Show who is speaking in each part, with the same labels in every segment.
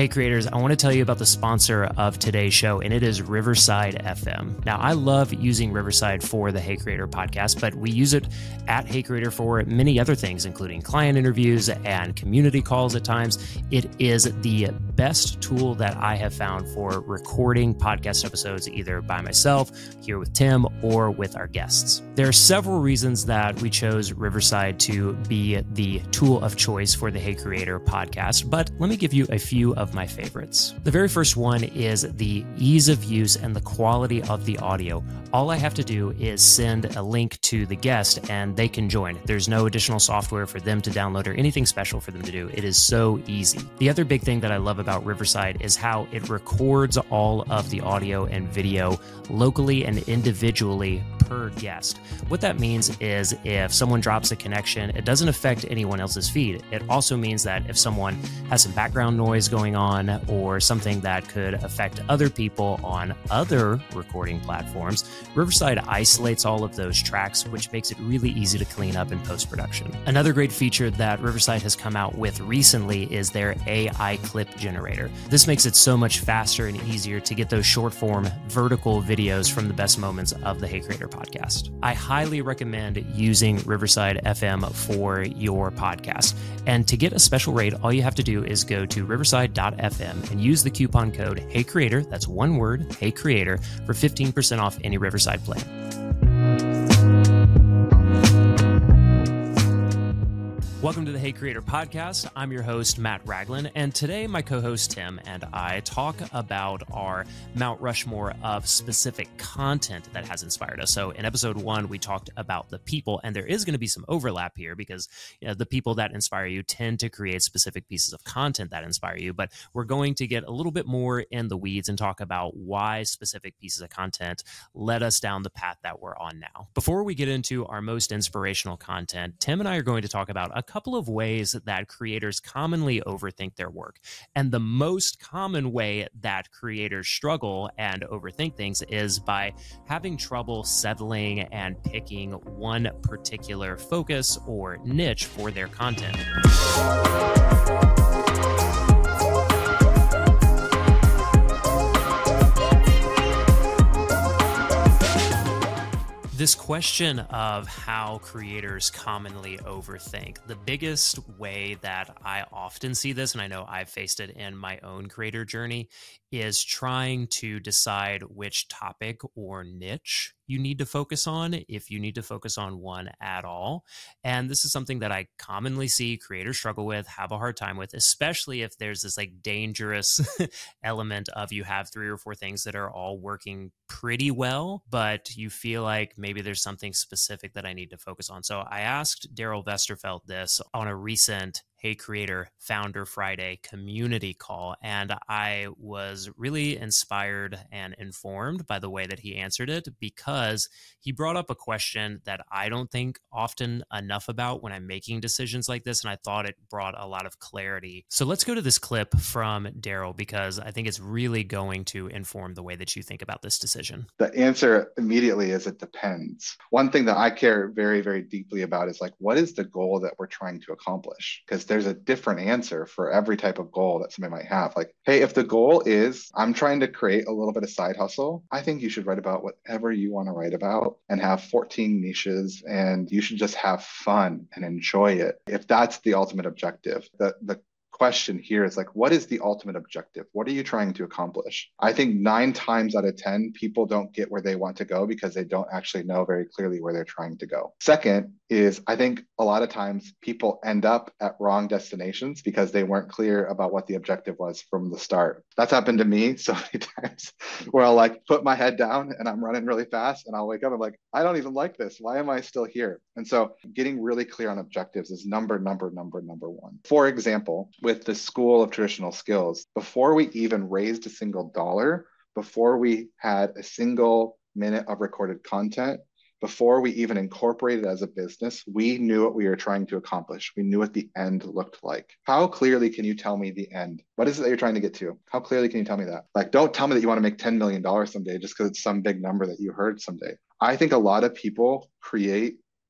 Speaker 1: Hey creators, I want to tell you about the sponsor of today's show, and it is Riverside FM. Now, I love using Riverside for the Hey Creator podcast, but we use it at Hey Creator for many other things, including client interviews and community calls at times. It is the best tool that I have found for recording podcast episodes, either by myself, here with Tim, or with our guests. There are several reasons that we chose Riverside to be the tool of choice for the Hey Creator podcast, but let me give you a few of my favorites. The very first one is the ease of use and the quality of the audio. All I have to do is send a link to the guest and they can join. There's no additional software for them to download or anything special for them to do. It is so easy. The other big thing that I love about Riverside is how it records all of the audio and video locally and individually per guest. What that means is if someone drops a connection, it doesn't affect anyone else's feed. It also means that if someone has some background noise going on or something that could affect other people on other recording platforms, Riverside isolates all of those tracks, which makes it really easy to clean up in post-production. Another great feature that Riverside has come out with recently is their AI clip generator. This makes it so much faster and easier to get those short-form vertical videos from the best moments of the Hey Creator podcast. I highly recommend using Riverside FM for your podcast. And to get a special rate, all you have to do is go to riverside.fm and use the coupon code HeyCreator, that's one word, HeyCreator, for 15% off any Riverside plan. Welcome to the Hey Creator podcast. I'm your host, Matt Ragland, and today my co-host Tim and I talk about our Mount Rushmore of specific content that has inspired us. So in episode 1, we talked about the people, and there is going to be some overlap here because the people that inspire you tend to create specific pieces of content that inspire you, but we're going to get a little bit more in the weeds and talk about why specific pieces of content led us down the path that we're on now. Before we get into our most inspirational content, Tim and I are going to talk about a couple of ways that creators commonly overthink their work. And the most common way that creators struggle and overthink things is by having trouble settling and picking one particular focus or niche for their content. This question of how creators commonly overthink, the biggest way that I often see this, and I know I've faced it in my own creator journey, is trying to decide which topic or niche you need to focus on, if you need to focus on one at all. And this is something that I commonly see creators struggle with, have a hard time with, especially if there's this like dangerous element of you have 3 or 4 things that are all working pretty well, but you feel like maybe there's something specific that I need to focus on. So I asked Daryl Westerfeld this on a recent Hey Creator Founder Friday community call, and I was really inspired and informed by the way that he answered it, because he brought up a question that I don't think often enough about when I'm making decisions like this, and I thought it brought a lot of clarity. So let's go to this clip from Daryl, because I think it's really going to inform the way that you think about this decision.
Speaker 2: The answer immediately is it depends. One thing that I care very, very deeply about is like, what is the goal that we're trying to accomplish? Because there's a different answer for every type of goal that somebody might have. Like, hey, if the goal is I'm trying to create a little bit of side hustle, I think you should write about whatever you want to write about and have 14 niches, and you should just have fun and enjoy it. If that's the ultimate objective, the question here is like, what is the ultimate objective? What are you trying to accomplish? I think 9 times out of 10, people don't get where they want to go because they don't actually know very clearly where they're trying to go. Second is, I think a lot of times people end up at wrong destinations because they weren't clear about what the objective was from the start. That's happened to me so many times where I'll like put my head down and I'm running really fast and I'll wake up and like, I don't even like this. Why am I still here? And so getting really clear on objectives is number 1. For example, with the School of Traditional Skills, before we even raised a single dollar, before we had a single minute of recorded content, before we even incorporated as a business, we knew what we were trying to accomplish. We knew what the end looked like. How clearly can you tell me the end? What is it that you're trying to get to? How clearly can you tell me that? Like, don't tell me that you want to make $10 million someday just because it's some big number that you heard someday. I think a lot of people create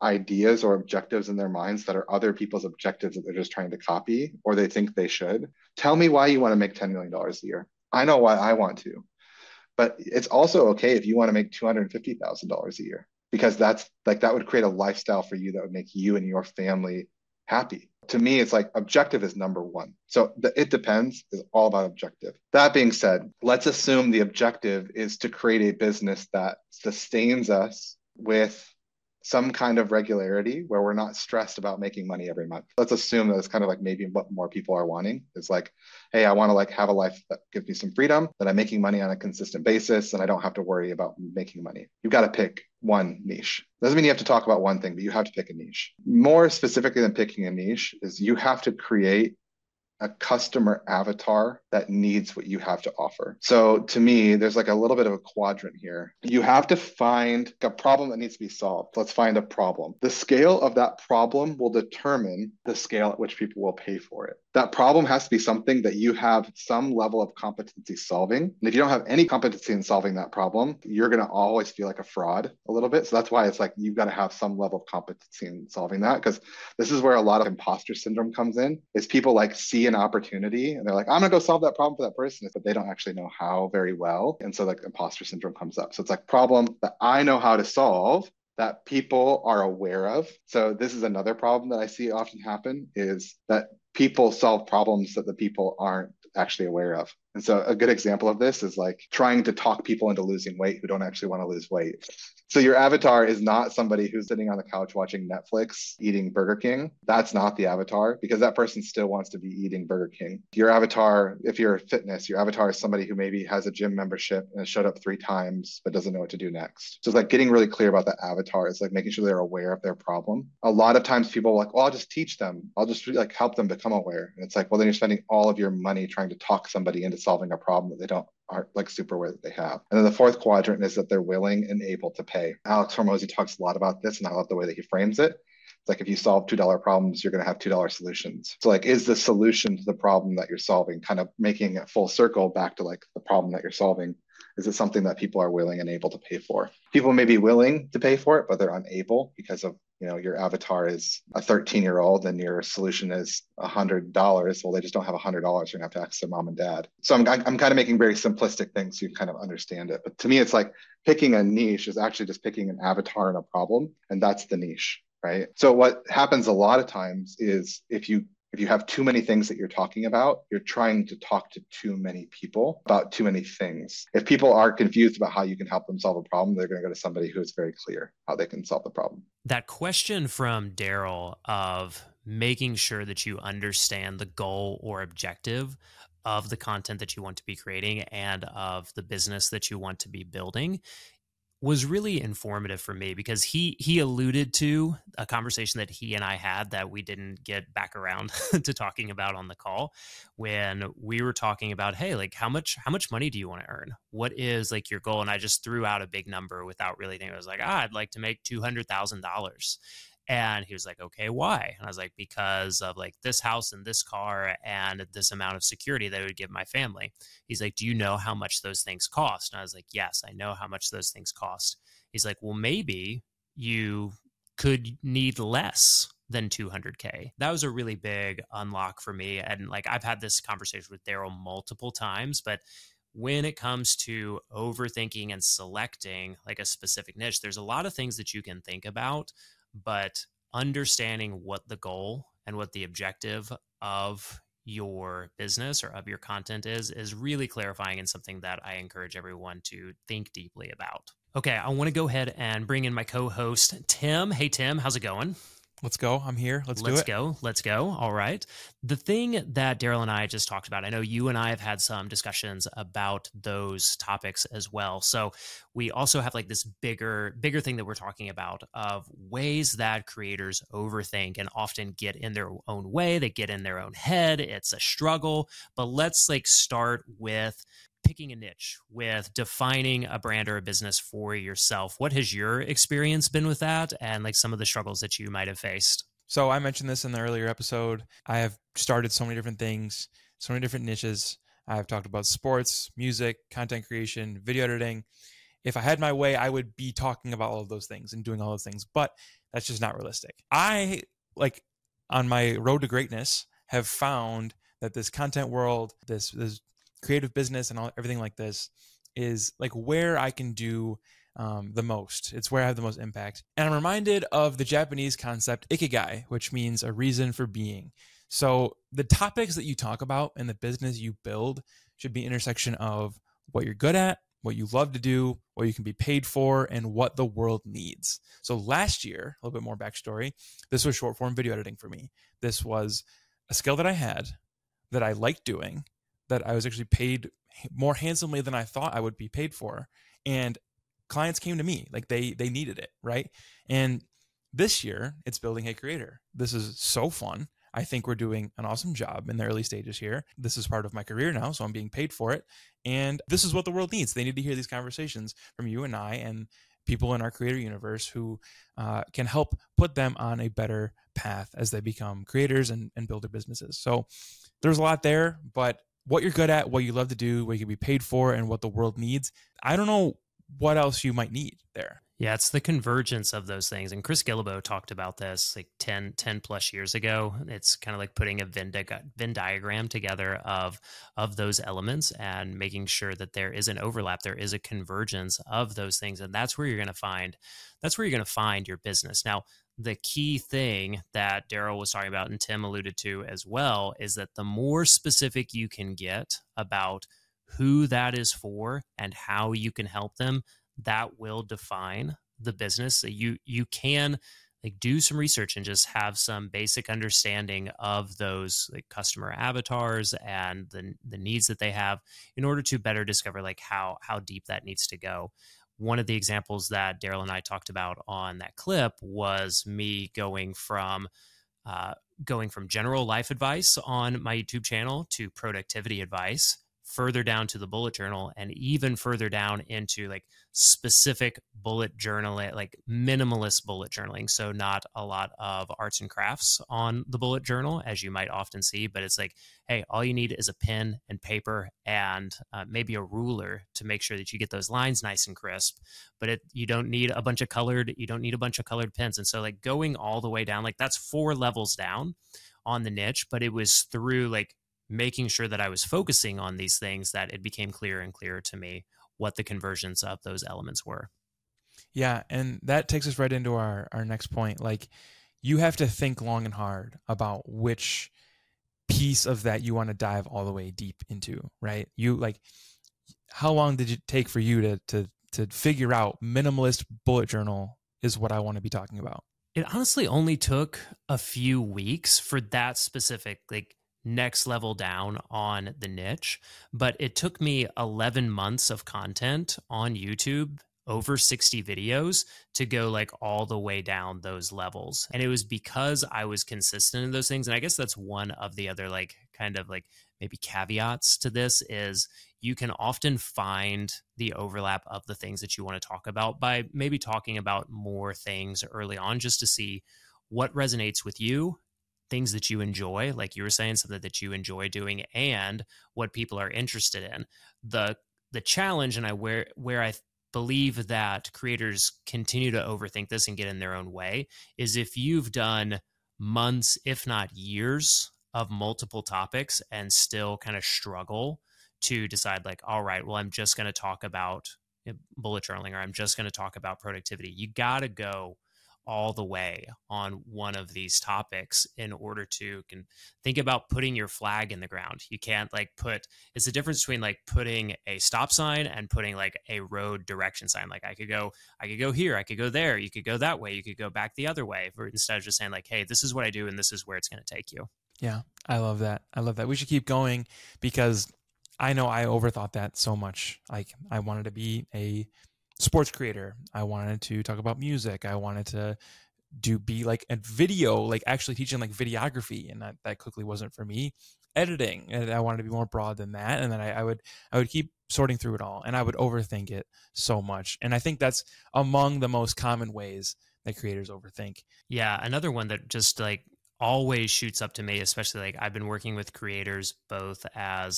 Speaker 2: ideas or objectives in their minds that are other people's objectives that they're just trying to copy or they think they should. Tell me why you want to make $10 million a year. I know why I want to, but it's also okay if you want to make $250,000 a year, because that's like, that would create a lifestyle for you that would make you and your family happy. To me, it's like objective is number one. So it depends is all about objective. That being said, let's assume the objective is to create a business that sustains us with some kind of regularity where we're not stressed about making money every month. Let's assume that it's kind of like maybe what more people are wanting. It's like, hey, I want to like have a life that gives me some freedom, that I'm making money on a consistent basis, and I don't have to worry about making money. You've got to pick one niche. Doesn't mean you have to talk about one thing, but you have to pick a niche. More specifically than picking a niche is you have to create a customer avatar that needs what you have to offer. So to me, there's like a little bit of a quadrant here. You have to find a problem that needs to be solved. Let's find a problem. The scale of that problem will determine the scale at which people will pay for it. That problem has to be something that you have some level of competency solving. And if you don't have any competency in solving that problem, you're going to always feel like a fraud a little bit. So that's why it's like, you've got to have some level of competency in solving that, because this is where a lot of imposter syndrome comes in, is people like see an opportunity and they're like, I'm going to go solve that problem for that person, but they don't actually know how very well. And so like imposter syndrome comes up. So it's like problem that I know how to solve that people are aware of. So this is another problem that I see often happen, is that people solve problems that the people aren't actually aware of. And so a good example of this is like trying to talk people into losing weight who don't actually want to lose weight. So your avatar is not somebody who's sitting on the couch watching Netflix, eating Burger King. That's not the avatar, because that person still wants to be eating Burger King. Your avatar, if you're fitness, your avatar is somebody who maybe has a gym membership and has showed up 3 times, but doesn't know what to do next. So it's like getting really clear about that avatar. It's like making sure they're aware of their problem. A lot of times people are like, well, I'll just teach them. I'll just like help them become aware. And it's like, well, then you're spending all of your money trying to talk somebody into solving a problem that they aren't like super aware that they have. And then the fourth quadrant is that they're willing and able to pay. Alex Hormozi talks a lot about this, and I love the way that he frames it. It's like, if you solve $2 problems, you're going to have $2 solutions. So like, is the solution to the problem that you're solving, kind of making it full circle back to like the problem that you're solving, is it something that people are willing and able to pay for? People may be willing to pay for it, but they're unable because of, your avatar is a 13-year-old and your solution is $100. Well, they just don't have $100. You're gonna have to ask their mom and dad. So I'm kind of making very simplistic things so you kind of understand it. But to me, it's like picking a niche is actually just picking an avatar and a problem, and that's the niche, right? So what happens a lot of times is if you have too many things that you're talking about, you're trying to talk to too many people about too many things. If people are confused about how you can help them solve a problem, they're going to go to somebody who is very clear how they can solve the problem.
Speaker 1: That question from Daryl of making sure that you understand the goal or objective of the content that you want to be creating and of the business that you want to be building was really informative for me, because he alluded to a conversation that he and I had that we didn't get back around to talking about on the call, when we were talking about, hey, like how much money do you want to earn? What is like your goal? And I just threw out a big number without really thinking. I was like, I'd like to make $200,000. And he was like, okay, why? And I was like, because of like this house and this car and this amount of security that it would give my family. He's like, do you know how much those things cost? And I was like, yes, I know how much those things cost. He's like, well, maybe you could need less than 200K. That was a really big unlock for me. And like, I've had this conversation with Daryl multiple times, but when it comes to overthinking and selecting like a specific niche, there's a lot of things that you can think about, but understanding what the goal and what the objective of your business or of your content is really clarifying, and something that I encourage everyone to think deeply about. Okay, I want to go ahead and bring in my co-host, Tim. Hey, Tim, how's it going?
Speaker 3: Let's go. I'm here. Let's do it.
Speaker 1: Let's go. All right. The thing that Daryl and I just talked about, I know you and I have had some discussions about those topics as well. So we also have like this bigger thing that we're talking about of ways that creators overthink and often get in their own way. They get in their own head. It's a struggle. But let's like start with picking a niche, with defining a brand or a business for yourself. What has your experience been with that, and like some of the struggles that you might have faced?
Speaker 3: So I mentioned this in the earlier episode. I have started so many different things, so many different niches. I've talked about sports, music, content creation, video editing. if I had my way, I would be talking about all of those things and doing all those things, but that's just not realistic. I, like, on my road to greatness, have found that this content world, this creative business and everything like this is like where I can do the most. It's where I have the most impact. And I'm reminded of the Japanese concept ikigai, which means a reason for being. So the topics that you talk about and the business you build should be an intersection of what you're good at, what you love to do, what you can be paid for, and what the world needs. So last year, a little bit more backstory, this was short form video editing for me. This was a skill that I had, that I liked doing, that I was actually paid more handsomely than I thought I would be paid for. And clients came to me, like they needed it, right? And this year, it's building Hey Creator. This is so fun. I think we're doing an awesome job in the early stages here. This is part of my career now, so I'm being paid for it. And this is what the world needs. They need to hear these conversations from you and I and people in our creator universe who can help put them on a better path as they become creators and build their businesses. So there's a lot there, but what you're good at, what you love to do, what you can be paid for, and what the world needs, I don't know what else you might need there.
Speaker 1: Yeah, it's the convergence of those things. And Chris Guillebeau talked about this like 10 plus years ago. It's kind of like putting a Venn diagram together of those elements and making sure that there is an overlap. There is a convergence of those things. And that's where you're going to find your business. Now, the key thing that Daryl was talking about and Tim alluded to as well is that the more specific you can get about who that is for and how you can help them, that will define the business. You can like do some research and just have some basic understanding of those like customer avatars and the needs that they have in order to better discover like how deep that needs to go. One of the examples that Daryl and I talked about on that clip was me going from general life advice on my YouTube channel to productivity advice, further down to the bullet journal, and even further down into like specific bullet journaling, like minimalist bullet journaling. So not a lot of arts and crafts on the bullet journal, as you might often see, but it's like, hey, all you need is a pen and paper and maybe a ruler to make sure that you get those lines nice and crisp. But you don't need a bunch of colored pens. And so like going all the way down, like that's 4 levels down on the niche, but it was through like making sure that I was focusing on these things that it became clearer and clearer to me what the conversions of those elements were.
Speaker 3: Yeah. And that takes us right into our next point. Like you have to think long and hard about which piece of that you want to dive all the way deep into, right? You like, how long did it take for you to figure out minimalist bullet journal is what I want to be talking about?
Speaker 1: It honestly only took a few weeks for that specific, like, next level down on the niche, but it took me 11 months of content on YouTube, over 60 videos to go like all the way down those levels. And it was because I was consistent in those things. And I guess that's one of the other like kind of like maybe caveats to this is you can often find the overlap of the things that you want to talk about by maybe talking about more things early on just to see what resonates with you, things that you enjoy, like you were saying, something that you enjoy doing, and what people are interested in. The challenge, and where I believe that creators continue to overthink this and get in their own way, is if you've done months, if not years, of multiple topics and still kind of struggle to decide like, all right, well, I'm just going to talk about bullet journaling or I'm just going to talk about productivity. You got to go all the way on one of these topics in order to think about putting your flag in the ground. You can't like it's the difference between like putting a stop sign and putting like a road direction sign. Like I could go here, I could go there, you could go that way, you could go back the other way, instead of just saying like, hey, this is what I do and this is where it's going to take you.
Speaker 3: Yeah, I love that. We should keep going because I know I overthought that so much. Like I wanted to be a sports creator. I wanted to talk about music. I wanted to be like a video, like actually teaching like videography. And that quickly wasn't for me. Editing. And I wanted to be more broad than that. And then I would keep sorting through it all and I would overthink it so much. And I think that's among the most common ways that creators overthink.
Speaker 1: Yeah. Another one that just like always shoots up to me, especially like I've been working with creators both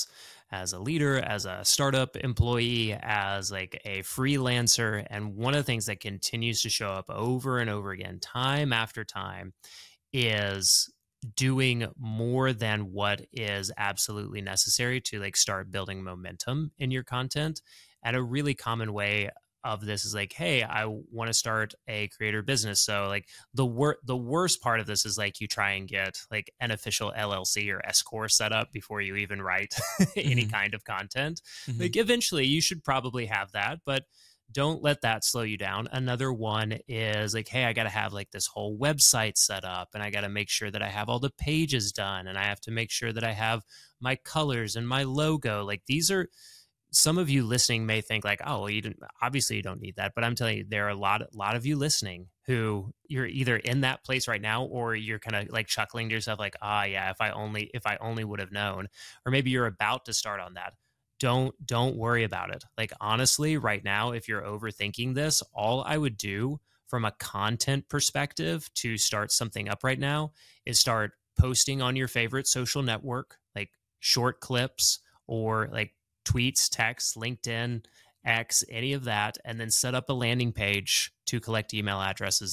Speaker 1: as a leader, as a startup employee, as like a freelancer. And one of the things that continues to show up over and over again, time after time, is doing more than what is absolutely necessary to like start building momentum in your content. And a really common way of this is like, hey, I want to start a creator business. So like the worst part of this is like you try and get like an official LLC or S corp set up before you even write any kind of content. Like eventually you should probably have that, but don't let that slow you down. Another one is like, hey, I got to have like this whole website set up, and I got to make sure that I have all the pages done, and I have to make sure that I have my colors and my logo. Like these are, some of you listening may think like, oh, well, obviously you don't need that. But I'm telling you, there are a lot of you listening who you're either in that place right now, or you're kind of like chuckling to yourself like, yeah, if I only would have known. Or maybe you're about to start on that. Don't worry about it. Like honestly, right now, if you're overthinking this, all I would do from a content perspective to start something up right now is start posting on your favorite social network, like short clips or like tweets, texts, LinkedIn, X, any of that, and then set up a landing page to collect email addresses.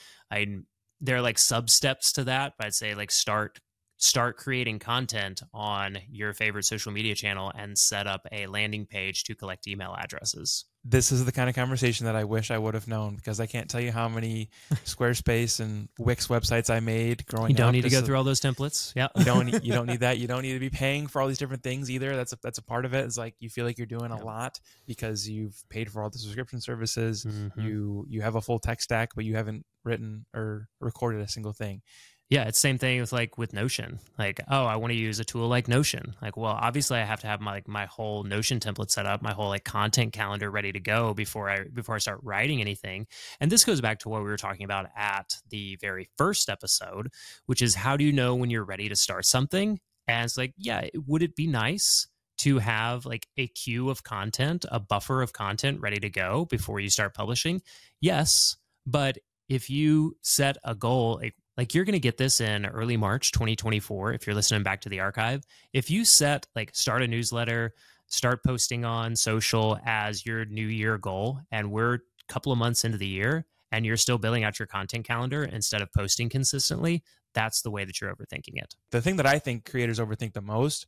Speaker 1: There are like sub steps to that, but I'd say like start creating content on your favorite social media channel and set up a landing page to collect email addresses.
Speaker 3: This is the kind of conversation that I wish I would have known, because I can't tell you how many Squarespace and Wix websites I made growing up.
Speaker 1: You don't need to go through all those templates. Yeah.
Speaker 3: You don't need that. You don't need to be paying for all these different things either. That's a part of it. It's like you feel like you're doing a lot because you've paid for all the subscription services. You have a full tech stack, but you haven't written or recorded a single thing.
Speaker 1: Yeah, it's the same thing with Notion. Like, oh, I want to use a tool like Notion. Like, well, obviously I have to have my whole Notion template set up, my whole like content calendar ready to go before I start writing anything. And this goes back to what we were talking about at the very first episode, which is how do you know when you're ready to start something? And it's like, yeah, would it be nice to have like a queue of content, a buffer of content ready to go before you start publishing? Yes, but if you set a goal, like you're going to get this in early March 2024 if you're listening back to the archive. If you set like start a newsletter, start posting on social as your new year goal, and we're a couple of months into the year and you're still building out your content calendar instead of posting consistently, that's the way that you're overthinking it.
Speaker 3: The thing that I think creators overthink the most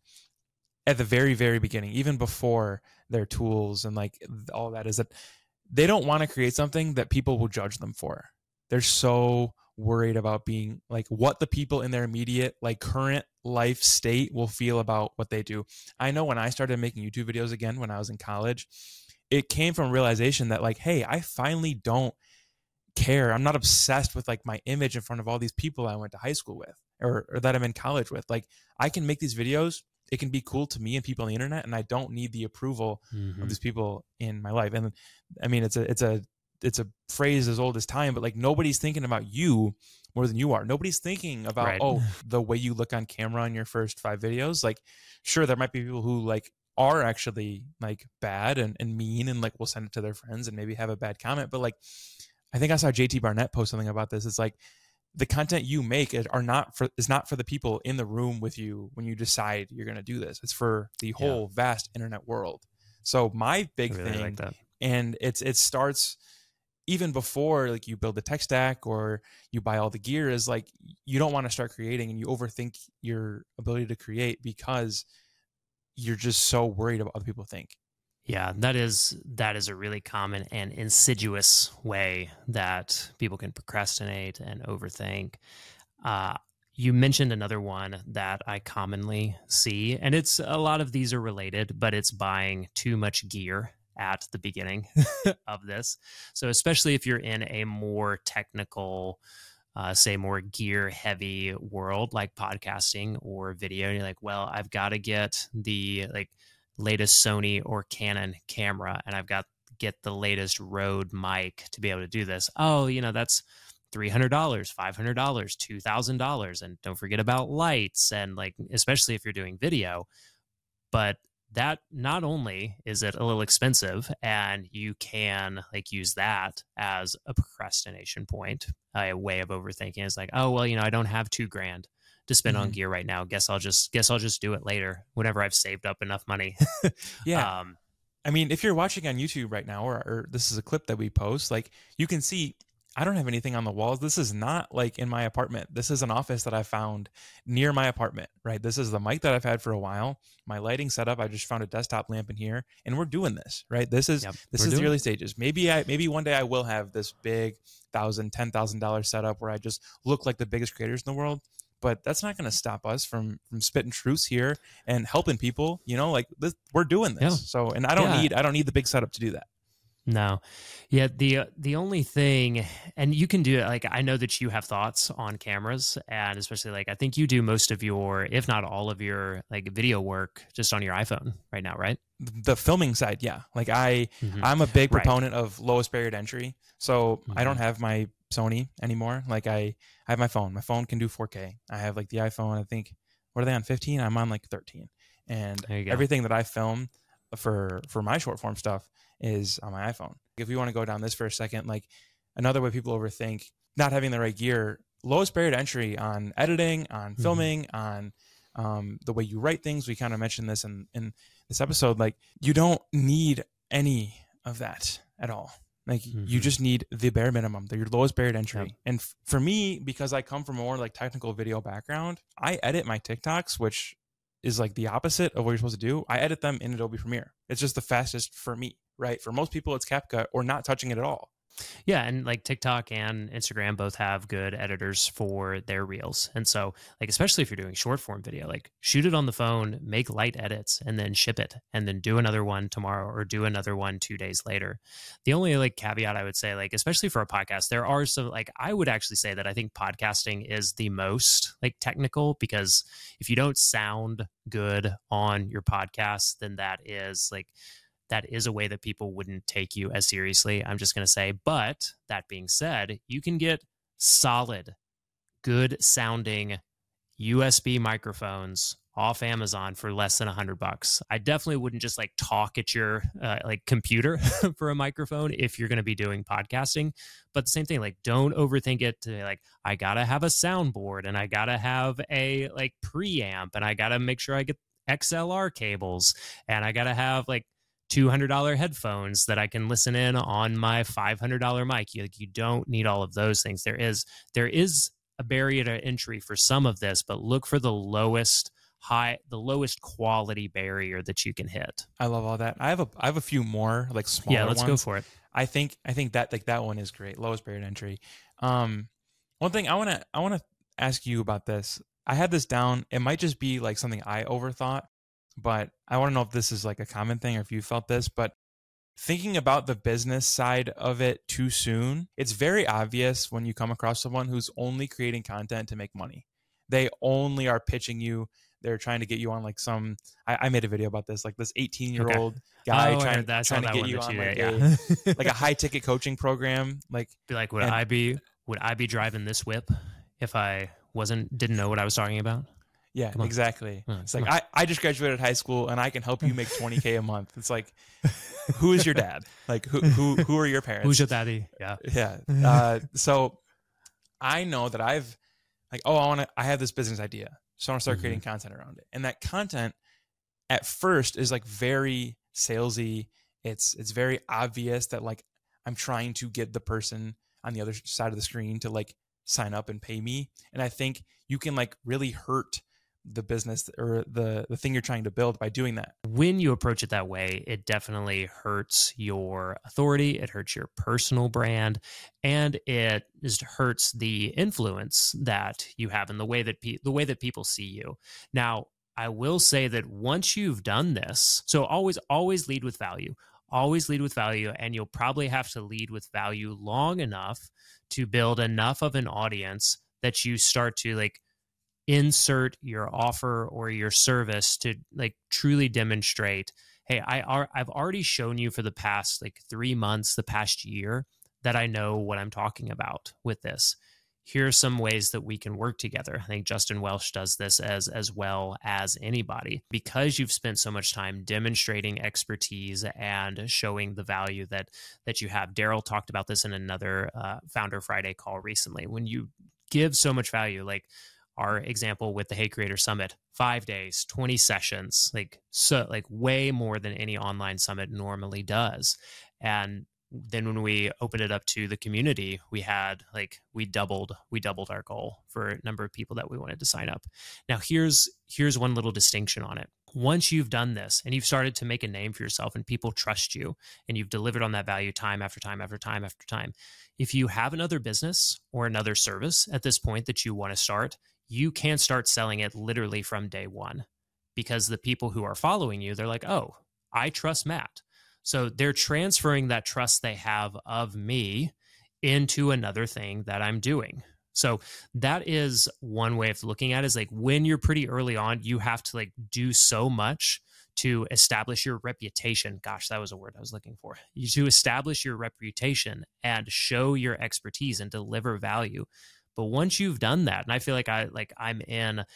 Speaker 3: at the very, very beginning, even before their tools and like all that, is that they don't want to create something that people will judge them for. They're so worried about being like what the people in their immediate like current life state will feel about what they do. I know when I started making YouTube videos again when I was in college, it came from realization that like, hey, I finally don't care. I'm not obsessed with like my image in front of all these people I went to high school with or that I'm in college with. Like I can make these videos. It can be cool to me and people on the internet, and I don't need the approval of these people in my life. And I mean, it's a phrase as old as time, but like nobody's thinking about you more than you are. Nobody's thinking about, the way you look on camera on your first 5 videos. Like, sure, there might be people who like are actually like bad and mean and like will send it to their friends and maybe have a bad comment. But like, I think I saw JT Barnett post something about this. It's like the content you make is not for the people in the room with you when you decide you're going to do this. It's for the whole vast internet world. So my big thing, like that. And it starts even before like you build the tech stack or you buy all the gear, is like you don't want to start creating and you overthink your ability to create because you're just so worried about what other people think.
Speaker 1: Yeah, that is a really common and insidious way that people can procrastinate and overthink. You mentioned another one that I commonly see, and it's a lot of these are related, but it's buying too much gear at the beginning of this. So especially if you're in a more technical, say more gear heavy world like podcasting or video, and you're like, well, I've got to get the like latest Sony or Canon camera, and I've got to get the latest Rode mic to be able to do this. Oh, that's $300, $500, $2,000. And don't forget about lights and like, especially if you're doing video. But that not only is it a little expensive and you can like use that as a procrastination point, a way of overthinking is like, oh, well, I don't have $2,000 to spend on gear right now. Guess I'll just do it later whenever I've saved up enough money.
Speaker 3: Yeah. I mean, if you're watching on YouTube right now, or this is a clip that we post, like you can see, I don't have anything on the walls. This is not like in my apartment. This is an office that I found near my apartment, right? This is the mic that I've had for a while. My lighting setup, I just found a desktop lamp in here, and we're doing this, right? This is the early stages. Maybe one day I will have this big $1,000, $10,000 setup where I just look like the biggest creators in the world. But that's not going to stop us from spitting truths here and helping people. Like this, we're doing this. Yeah. So, and I don't need the big setup to do that.
Speaker 1: No. Yeah. The only thing, and you can do it, like, I know that you have thoughts on cameras, and especially like, I think you do most of your, if not all of your like video work just on your iPhone right now, right?
Speaker 3: The filming side. Yeah. Like I'm a big proponent of lowest barrier to entry. So I don't have my Sony anymore. Like I have my phone. My phone can do 4K. I have like the iPhone, I think, what are they on, 15? I'm on like 13. And everything that I film for my short form stuff is on my iPhone. If we want to go down this for a second, like another way people overthink not having the right gear, lowest barrier to entry on editing, on filming, on the way you write things. We kind of mentioned this in this episode. Like you don't need any of that at all. Like you just need the bare minimum, your lowest barrier to entry. Yep. And for me, because I come from a more like technical video background, I edit my TikToks, which is like the opposite of what you're supposed to do. I edit them in Adobe Premiere. It's just the fastest for me, right? For most people, it's CapCut or not touching it at all.
Speaker 1: Yeah, and like TikTok and Instagram both have good editors for their reels. And so like, especially if you're doing short form video, like shoot it on the phone, make light edits, and then ship it, and then do another one tomorrow or do another one 2 days later. The only like caveat I would say, like, especially for a podcast, there are some, like, I would actually say that I think podcasting is the most like technical, because if you don't sound good on your podcast, then that is a way that people wouldn't take you as seriously. I'm just going to say, but that being said, you can get solid, good sounding USB microphones off Amazon for less than $100. I definitely wouldn't just like talk at your like computer for a microphone if you're going to be doing podcasting. But the same thing, like, don't overthink it to like, I got to have a soundboard and I got to have a like preamp and I got to make sure I get XLR cables and I got to have like $200 headphones that I can listen in on my $500 mic. You don't need all of those things. There is a barrier to entry for some of this, but look for the lowest quality barrier that you can hit.
Speaker 3: I love all that. I have a few more like smaller ones.
Speaker 1: Yeah, let's go for it.
Speaker 3: I think that like that one is great. Lowest barrier to entry. One thing I want to ask you about this. I had this down. It might just be like something I overthought, but I want to know if this is like a common thing or if you felt this. But thinking about the business side of it too soon, it's very obvious when you come across someone who's only creating content to make money. They only are pitching you. They're trying to get you on like some, I made a video about this, like this 18-year-old guy trying to get you on like like a high ticket coaching program. Like,
Speaker 1: be like, would I be driving this whip if I didn't know what I was talking about?
Speaker 3: Yeah, exactly. It's like, I just graduated high school and I can help you make $20K a month. It's like, who is your dad? Like, who are your parents?
Speaker 1: Who's your daddy? Yeah.
Speaker 3: Yeah. So I know that I've like, I have this business idea. So I want to start creating content around it. And that content at first is like very salesy. It's very obvious that like I'm trying to get the person on the other side of the screen to like sign up and pay me. And I think you can like really hurt the business or the thing you're trying to build by doing that.
Speaker 1: When you approach it that way, it definitely hurts your authority, it hurts your personal brand, and it just hurts the influence that you have in the way that people see you. Now, I will say that once you've done this, so always lead with value. Always lead with value, and you'll probably have to lead with value long enough to build enough of an audience that you start to like insert your offer or your service to like truly demonstrate, hey, I've already shown you for the past like 3 months, the past year, that I know what I'm talking about with this. here are some ways that we can work together. I think Justin Welsh does this as well as anybody, because you've spent so much time demonstrating expertise and showing the value that you have. Daryl talked about this in another Founder Friday call recently. When you give so much value, like our example with the Hey Creator Summit, 5 days, 20 sessions, like way more than any online summit normally does. And then when we opened it up to the community, we doubled our goal for a number of people that we wanted to sign up. Now here's one little distinction on it. Once you've done this and you've started to make a name for yourself and people trust you and you've delivered on that value time after time after time after time, if you have another business or another service at this point that you want to start, you can start selling it literally from day one, because the people who are following you, they're like, oh, I trust Matt. So they're transferring that trust they have of me into another thing that I'm doing. So that is one way of looking at it, is like when you're pretty early on, you have to like do so much to establish your reputation. Gosh, that was a word I was looking for. To establish your reputation and show your expertise and deliver value. But once you've done that, and I feel like I'm in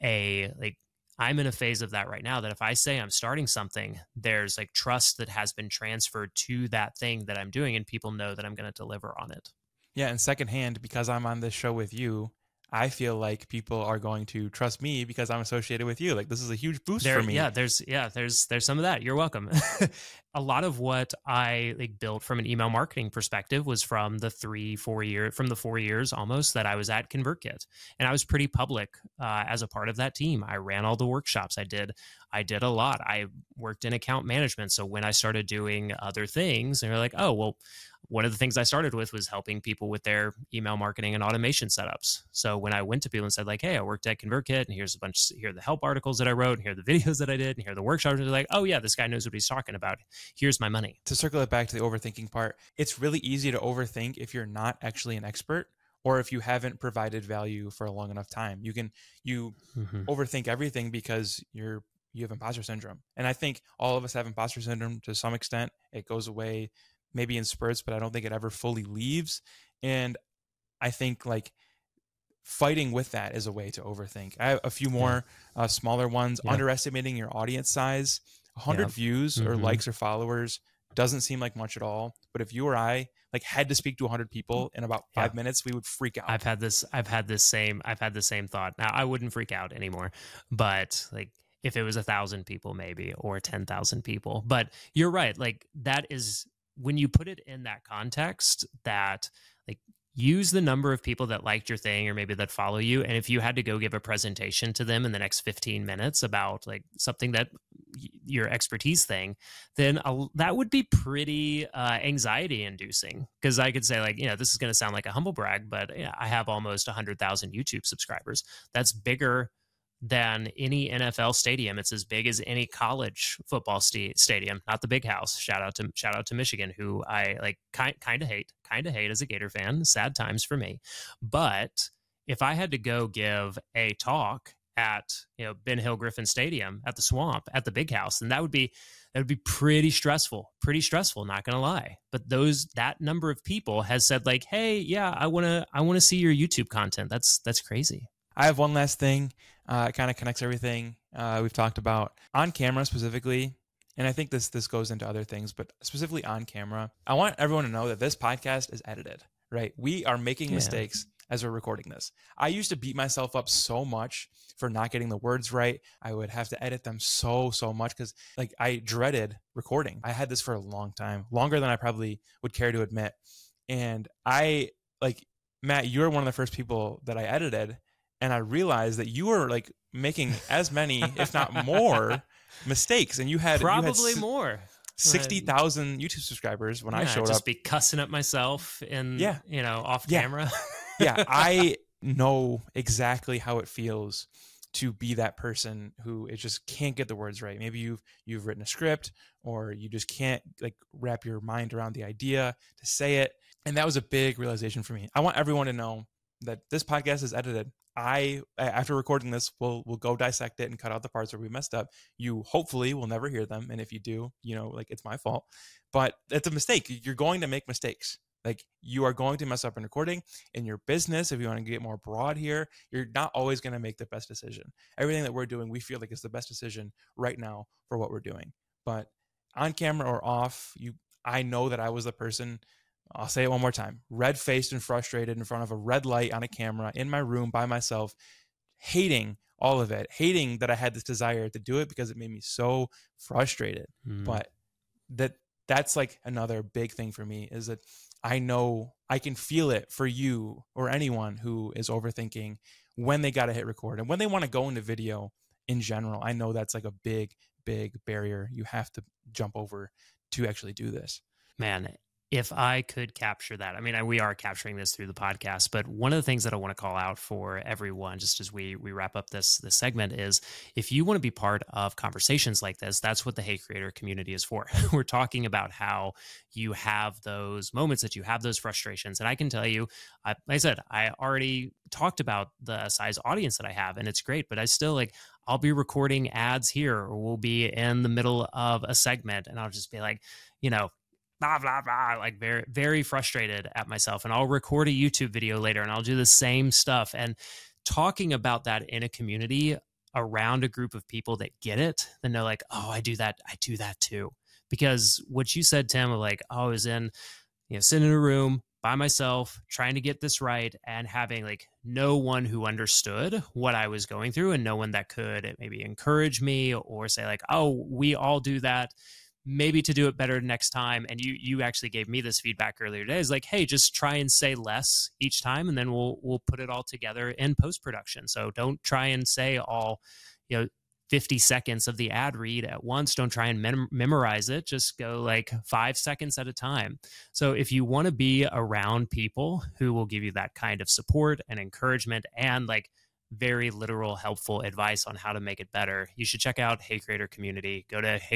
Speaker 1: a phase of that right now, that if I say I'm starting something, there's like trust that has been transferred to that thing that I'm doing, and people know that I'm going to deliver on it.
Speaker 3: Yeah, and secondhand, because I'm on this show with you, I feel like people are going to trust me because I'm associated with you. Like, this is a huge boost for me.
Speaker 1: Yeah, there's some of that. You're welcome. A lot of what I built from an email marketing perspective was from the 4 years almost that I was at ConvertKit, and I was pretty public as a part of that team. I ran all the workshops. I did a lot. I worked in account management. So when I started doing other things, they're like, oh, well, one of the things I started with was helping people with their email marketing and automation setups. So when I went to people and said like, hey, I worked at ConvertKit and here are the help articles that I wrote, and here are the videos that I did, and here are the workshops, they're like, oh yeah, this guy knows what he's talking about. Here's my money.
Speaker 3: To circle it back to the overthinking part, it's really easy to overthink if you're not actually an expert, or if you haven't provided value for a long enough time. You overthink everything because you have imposter syndrome. And I think all of us have imposter syndrome to some extent. It goes away maybe in spurts, but I don't think it ever fully leaves. And I think like fighting with that is a way to overthink. I have a few more smaller ones. Underestimating your audience size. 100 views or likes or followers doesn't seem like much at all. But if you or I had to speak to 100 people in about 5 minutes, we would freak out.
Speaker 1: I've had the same thought. Now I wouldn't freak out anymore, but if it was 1,000 people maybe, or 10,000 people. But you're right. That is, when you put it in that context, that use the number of people that liked your thing or maybe that follow you. And if you had to go give a presentation to them in the next 15 minutes about something that your expertise thing, then that would be pretty anxiety inducing. Because I could say this is going to sound like a humble brag, but I have almost 100,000 YouTube subscribers. That's bigger than any NFL stadium. It's as big as any college football stadium, not the Big House. Shout out to Michigan, who I kind of hate as a Gator fan. Sad times for me. But if I had to go give a talk at Ben Hill Griffin Stadium, at the Swamp, at the Big House, then that would be pretty stressful. Not gonna lie. But that number of people has said hey, yeah, I wanna see your YouTube content. That's crazy.
Speaker 3: I have one last thing. It kind of connects everything we've talked about on camera specifically. And I think this goes into other things, but specifically on camera, I want everyone to know that this podcast is edited, right? We are making mistakes as we're recording this. I used to beat myself up so much for not getting the words right. I would have to edit them so much because I dreaded recording. I had this for a long time, longer than I probably would care to admit. And Matt, you were one of the first people that I edited. And I realized that you were making as many, if not more, mistakes. And you had
Speaker 1: more.
Speaker 3: 60,000 YouTube subscribers when I showed up.
Speaker 1: Just be cussing at myself and off camera.
Speaker 3: Yeah, I know exactly how it feels to be that person who just can't get the words right. Maybe you've written a script, or you just can't wrap your mind around the idea to say it. And that was a big realization for me. I want everyone to know that this podcast is edited. After recording this, we'll go dissect it and cut out the parts where we messed up. You hopefully will never hear them. And if you do, it's my fault. But it's a mistake. You're going to make mistakes. Like, you are going to mess up in recording. In your business, if you want to get more broad here, you're not always going to make the best decision. Everything that we're doing, we feel like is the best decision right now for what we're doing. But on camera or off, I know that I was the person, I'll say it one more time, red-faced and frustrated in front of a red light on a camera in my room by myself, hating all of it, hating that I had this desire to do it because it made me so frustrated. But that's like another big thing for me, is that I know I can feel it for you or anyone who is overthinking when they got to hit record and when they want to go into video in general. I know that's like a big, big barrier you have to jump over to actually do this.
Speaker 1: Man, if I could capture that, I mean, we are capturing this through the podcast, but one of the things that I want to call out for everyone, just as we wrap up this segment, is if you want to be part of conversations like this, that's what the Hey Creator community is for. We're talking about how you have those moments, that you have those frustrations. And I can tell you, like I said, I already talked about the size audience that I have, and it's great, but I still I'll be recording ads here, or we'll be in the middle of a segment, and I'll just be like, blah, blah, blah, like very, very frustrated at myself. And I'll record a YouTube video later and I'll do the same stuff. And talking about that in a community around a group of people that get it, then they're like, oh, I do that too. Because what you said, Tim, of like, I was in, sitting in a room by myself, trying to get this right, and having like no one who understood what I was going through, and no one that could maybe encourage me or say like, oh, we all do that, maybe to do it better next time. And you actually gave me this feedback earlier today. It's like, hey, just try and say less each time, and then we'll put it all together in post-production. So don't try and say all, 50 seconds of the ad read at once. Don't try and memorize it. Just go like 5 seconds at a time. So if you want to be around people who will give you that kind of support and encouragement and like very literal, helpful advice on how to make it better, you should check out Hey Creator Community. Go to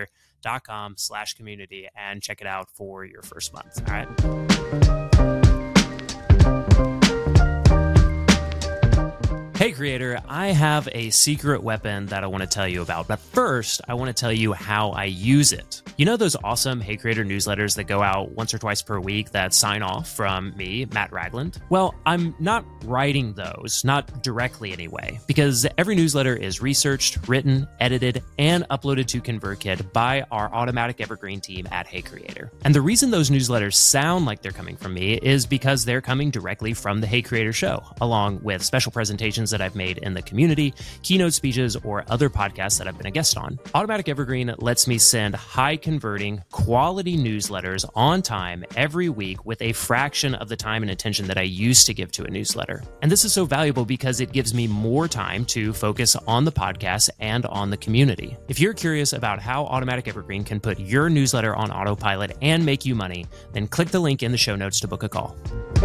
Speaker 1: heycreator.com/community and check it out for your first month. All right. Hey Creator, I have a secret weapon that I want to tell you about, but first I want to tell you how I use it. You know those awesome Hey Creator newsletters that go out once or twice per week that sign off from me, Matt Ragland? Well, I'm not writing those, not directly anyway, because every newsletter is researched, written, edited, and uploaded to ConvertKit by our automatic evergreen team at Hey Creator. And the reason those newsletters sound like they're coming from me is because they're coming directly from the Hey Creator show, along with special presentations that I've made in the community, keynote speeches, or other podcasts that I've been a guest on. Automatic Evergreen lets me send high-converting, quality newsletters on time every week with a fraction of the time and attention that I used to give to a newsletter. And this is so valuable because it gives me more time to focus on the podcast and on the community. If you're curious about how Automatic Evergreen can put your newsletter on autopilot and make you money, then click the link in the show notes to book a call.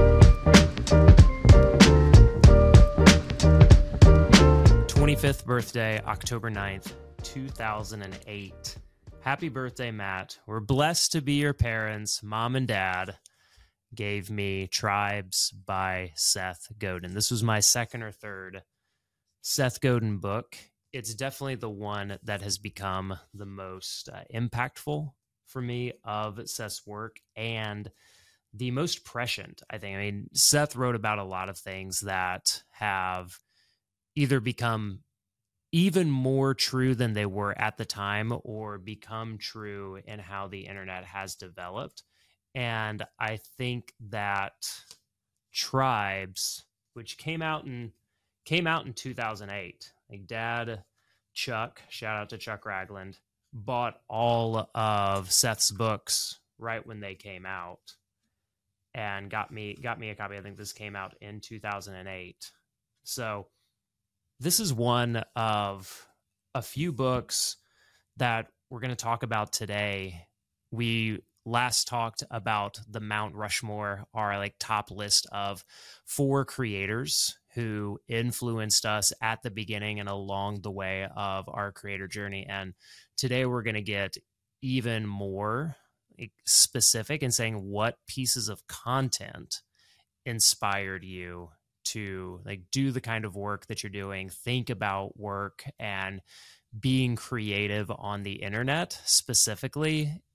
Speaker 1: 25th birthday, October 9th, 2008. Happy birthday, Matt. We're blessed to be your parents. Mom and Dad gave me Tribes by Seth Godin. This was my second or third Seth Godin book. It's definitely the one that has become the most impactful for me of Seth's work and the most prescient, I think. I mean, Seth wrote about a lot of things that have either become even more true than they were at the time or become true in how the internet has developed. And I think that Tribes, which came out in 2008, like Dad, Chuck, shout out to Chuck Ragland, bought all of Seth's books right when they came out and got me a copy. I think this came out in 2008. So this is one of a few books that we're going to talk about today. We last talked about the Mount Rushmore, our like top list of 4 creators who influenced us at the beginning and along the way of our creator journey. And today we're going to get even more specific in saying what pieces of content inspired you to like do the kind of work that you're doing, think about work and being creative on the internet specifically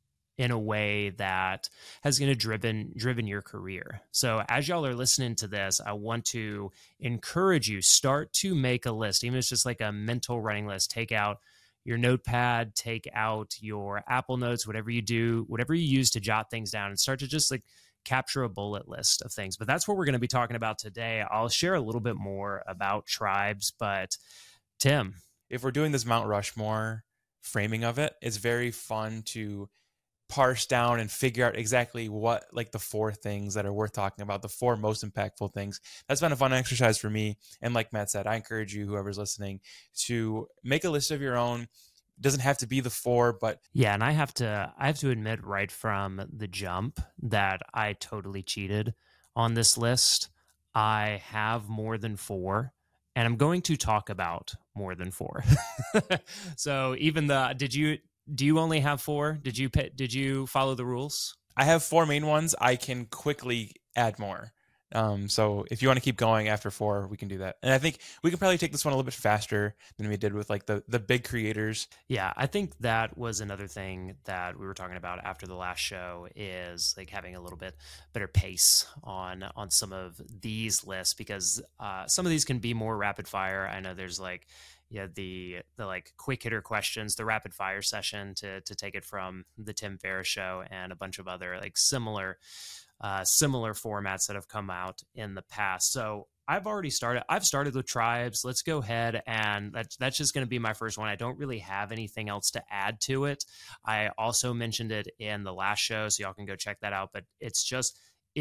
Speaker 1: in a way that has going to driven your career. So as y'all are listening to this, I want to encourage you, start to make a list, even if it's just like a mental running list. Take out your notepad, take out your Apple Notes, whatever you do, whatever you use to jot things down, and start to just like capture a bullet list of things. But that's what we're going to be talking about today. I'll share a little bit more about tribes, but Tim,
Speaker 3: if we're doing this Mount Rushmore framing of it, it's very fun to parse down and figure out exactly what, like, the 4 things that are worth talking about, the 4 most impactful things. That's been a fun exercise for me. And like Matt said, I encourage you, whoever's listening, to make a list of your own. It doesn't have to be the 4, but
Speaker 1: yeah. And I have to admit right from the jump that I totally cheated on this list. I have more than 4. And I'm going to talk about more than 4. So even do you only have 4? Did you follow the rules?
Speaker 3: I have 4 main ones. I can quickly add more. So if you want to keep going after 4, we can do that. And I think we can probably take this one a little bit faster than we did with like the big creators.
Speaker 1: Yeah, I think that was another thing that we were talking about after the last show, is like having a little bit better pace on some of these lists, because some of these can be more rapid fire. I know there's like, yeah, the like quick hitter questions, the rapid fire session to take it from the Tim Ferriss show, and a bunch of other like similar formats that have come out in the past. So I've started with tribes. Let's go ahead, and that's just going to be my first one. I don't really have anything else to add to it. I also mentioned it in the last show, so y'all can go check that out, but it's just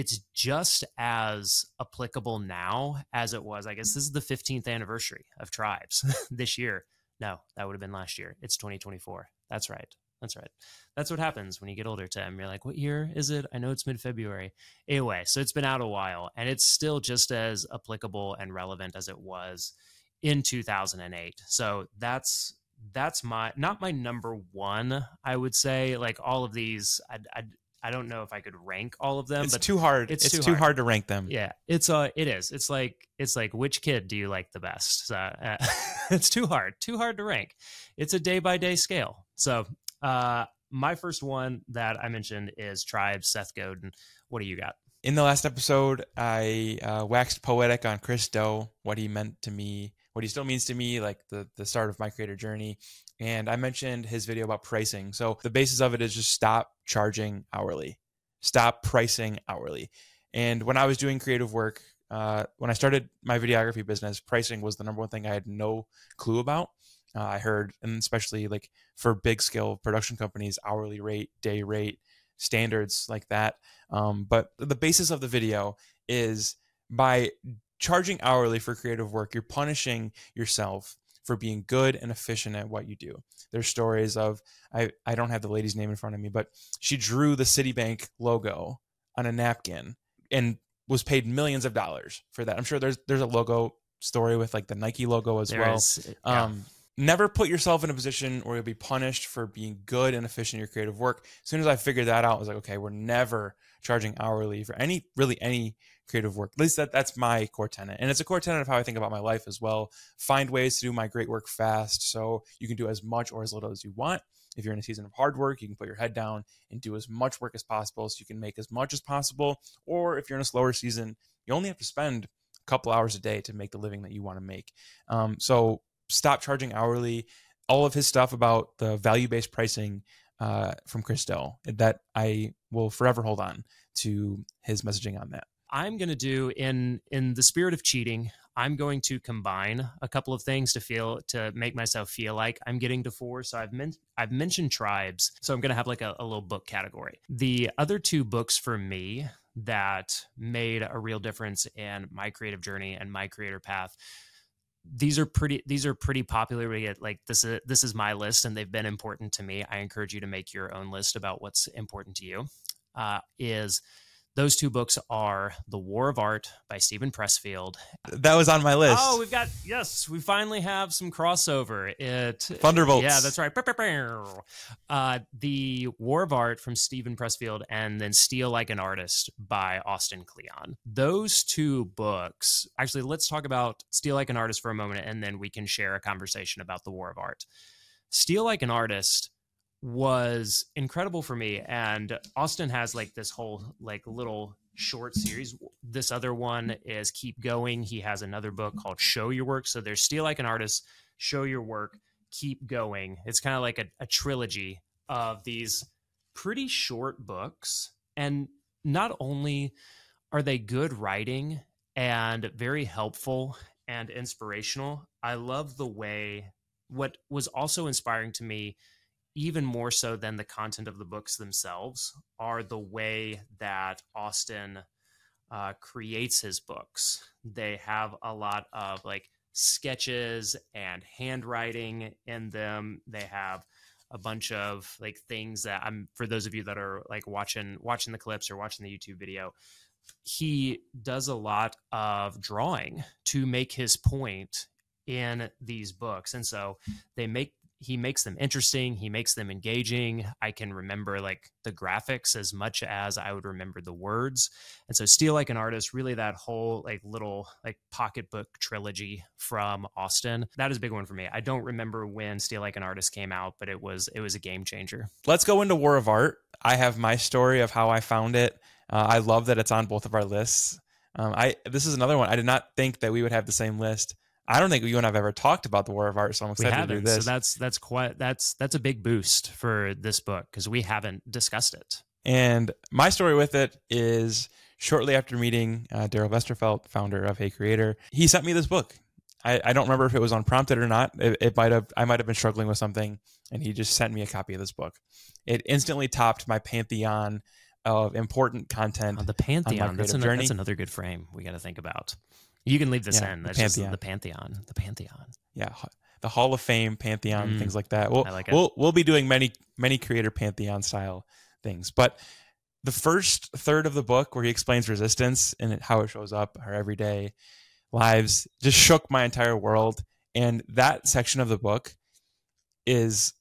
Speaker 1: as applicable now as it was. I guess this is the 15th anniversary of tribes this year. No, that would have been last year. It's 2024. That's right. That's what happens when you get older, Tim. You're like, what year is it? I know it's mid-February. Anyway, so it's been out a while, and it's still just as applicable and relevant as it was in 2008. So that's not my number one, I would say. Like all of these, I don't know if I could rank all of them.
Speaker 3: It's
Speaker 1: but
Speaker 3: too hard. It's too hard to rank them.
Speaker 1: Yeah, it is. It's like which kid do you like the best? So, it's too hard to rank. It's a day by day scale. So my first one that I mentioned is Tribes, Seth Godin. What do you got?
Speaker 3: In the last episode, I waxed poetic on Chris Do, what he meant to me, what he still means to me, like the start of my creator journey. And I mentioned his video about pricing. So the basis of it is just stop charging hourly. Stop pricing hourly. And when I was doing creative work, when I started my videography business, pricing was the number one thing I had no clue about. I heard, and especially like for big scale production companies, hourly rate, day rate, standards like that. But the basis of the video is, by charging hourly for creative work, you're punishing yourself for being good and efficient at what you do. There's stories of, I don't have the lady's name in front of me, but she drew the Citibank logo on a napkin and was paid millions of dollars for that. I'm sure there's a logo story with like the Nike logo as well.
Speaker 1: Yeah.
Speaker 3: Never put yourself in a position where you'll be punished for being good and efficient in your creative work. As soon as I figured that out, I was like, okay, we're never charging hourly for any creative work. At least that's my core tenet. And it's a core tenet of how I think about my life as well. Find ways to do my great work fast, so you can do as much or as little as you want. If you're in a season of hard work, you can put your head down and do as much work as possible so you can make as much as possible. Or if you're in a slower season, you only have to spend a couple hours a day to make the living that you want to make. So stop charging hourly. All of his stuff about the value-based pricing from Chris Do, that I will forever hold on to his messaging on that.
Speaker 1: I'm going to do, in the spirit of cheating, I'm going to combine a couple of things to make myself feel like I'm getting to 4. So I've mentioned Tribes, so I'm going to have like a little book category. The other 2 books for me that made a real difference in my creative journey and my creator path, these are pretty popular. Like this is my list, and they've been important to me. I encourage you to make your own list about what's important to you. Those 2 books are The War of Art by Steven Pressfield.
Speaker 3: That was on my list.
Speaker 1: Oh, we finally have some crossover.
Speaker 3: Thunderbolts.
Speaker 1: Yeah, that's right. The War of Art from Steven Pressfield, and then Steal Like an Artist by Austin Kleon. Those 2 books, actually, let's talk about Steal Like an Artist for a moment, and then we can share a conversation about The War of Art. Steal Like an Artist was incredible for me. And Austin has like this whole like little short series. This other one is Keep Going. He has another book called Show Your Work. So there's Steal Like an Artist, Show Your Work, Keep Going. It's kind of like a trilogy of these pretty short books. And not only are they good writing and very helpful and inspirational, I love the way, what was also inspiring to me, even more so than the content of the books themselves, are the way that Austin creates his books. They have a lot of like sketches and handwriting in them. They have a bunch of like things that for those of you that are like watching the clips or watching the YouTube video, he does a lot of drawing to make his point in these books. And so he makes them interesting. He makes them engaging. I can remember like the graphics as much as I would remember the words. And so Steal Like an Artist, really that whole like little like pocketbook trilogy from Austin, that is a big one for me. I don't remember when Steal Like an Artist came out, but it was a game changer.
Speaker 3: Let's go into War of Art. I have my story of how I found it. I love that it's on both of our lists. This is another one. I did not think that we would have the same list. I don't think you and I have ever talked about the War of Art, so I'm excited to do this.
Speaker 1: So that's a big boost for this book because we haven't discussed it.
Speaker 3: And my story with it is shortly after meeting Daryl Westerfelt, founder of Hey Creator, he sent me this book. I don't remember if it was unprompted or not. I might have been struggling with something, and he just sent me a copy of this book. It instantly topped my pantheon of important content.
Speaker 1: The pantheon. That's another good frame we got to think about. You can leave this in. That's just the pantheon. The pantheon.
Speaker 3: Yeah, the Hall of Fame pantheon, things like that.
Speaker 1: I like it.
Speaker 3: We'll be doing many creator pantheon style things, but the first third of the book where he explains resistance and how it shows up our everyday lives just shook my entire world. And that section of the book it's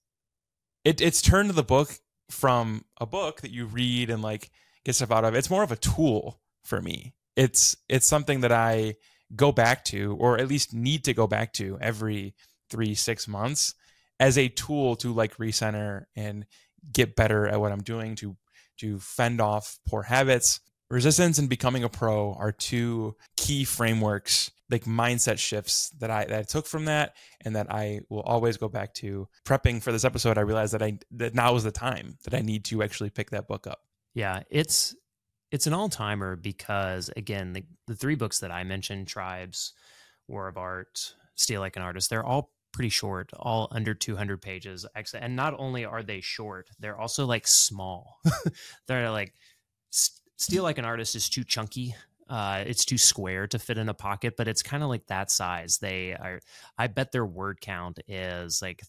Speaker 3: turned the book from a book that you read and like get stuff out of. It's more of a tool for me. It's something that I go back to, or at least need to go back to every 3-6 months as a tool to like recenter and get better at what I'm doing, to fend off poor habits. Resistance and becoming a pro are two key frameworks, like mindset shifts that I took from that, and that I will always go back to. Prepping for this episode, I realized that now is the time that I need to actually pick that book up.
Speaker 1: Yeah, it's an all-timer because, again, the three books that I mentioned, Tribes, War of Art, Steal Like an Artist, they're all pretty short, all under 200 pages. And not only are they short, they're also like small. They're like, Steal Like an Artist is too chunky. It's too square to fit in a pocket, but it's kind of like that size. I bet their word count is like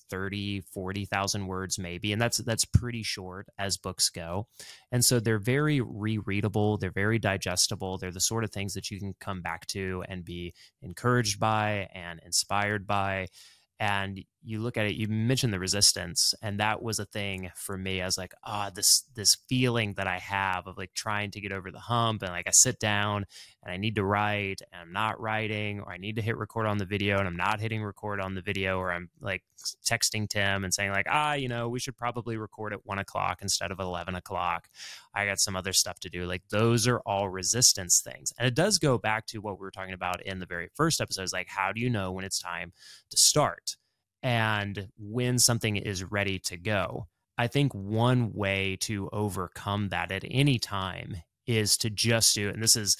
Speaker 1: 40,000 words maybe. And that's pretty short as books go. And so they're very rereadable. They're very digestible. They're the sort of things that you can come back to and be encouraged by and inspired by. And you look at it, you mentioned the resistance, and that was a thing for me. I was like, this feeling that I have of like trying to get over the hump, and like I sit down and I need to write and I'm not writing, or I need to hit record on the video and I'm not hitting record on the video, or I'm like texting Tim and saying like, we should probably record at 1 o'clock instead of 11 o'clock. I got some other stuff to do. Like those are all resistance things. And it does go back to what we were talking about in the very first episode, is like, how do you know when it's time to start? And when something is ready to go. I think one way to overcome that at any time is to just do it. And this is,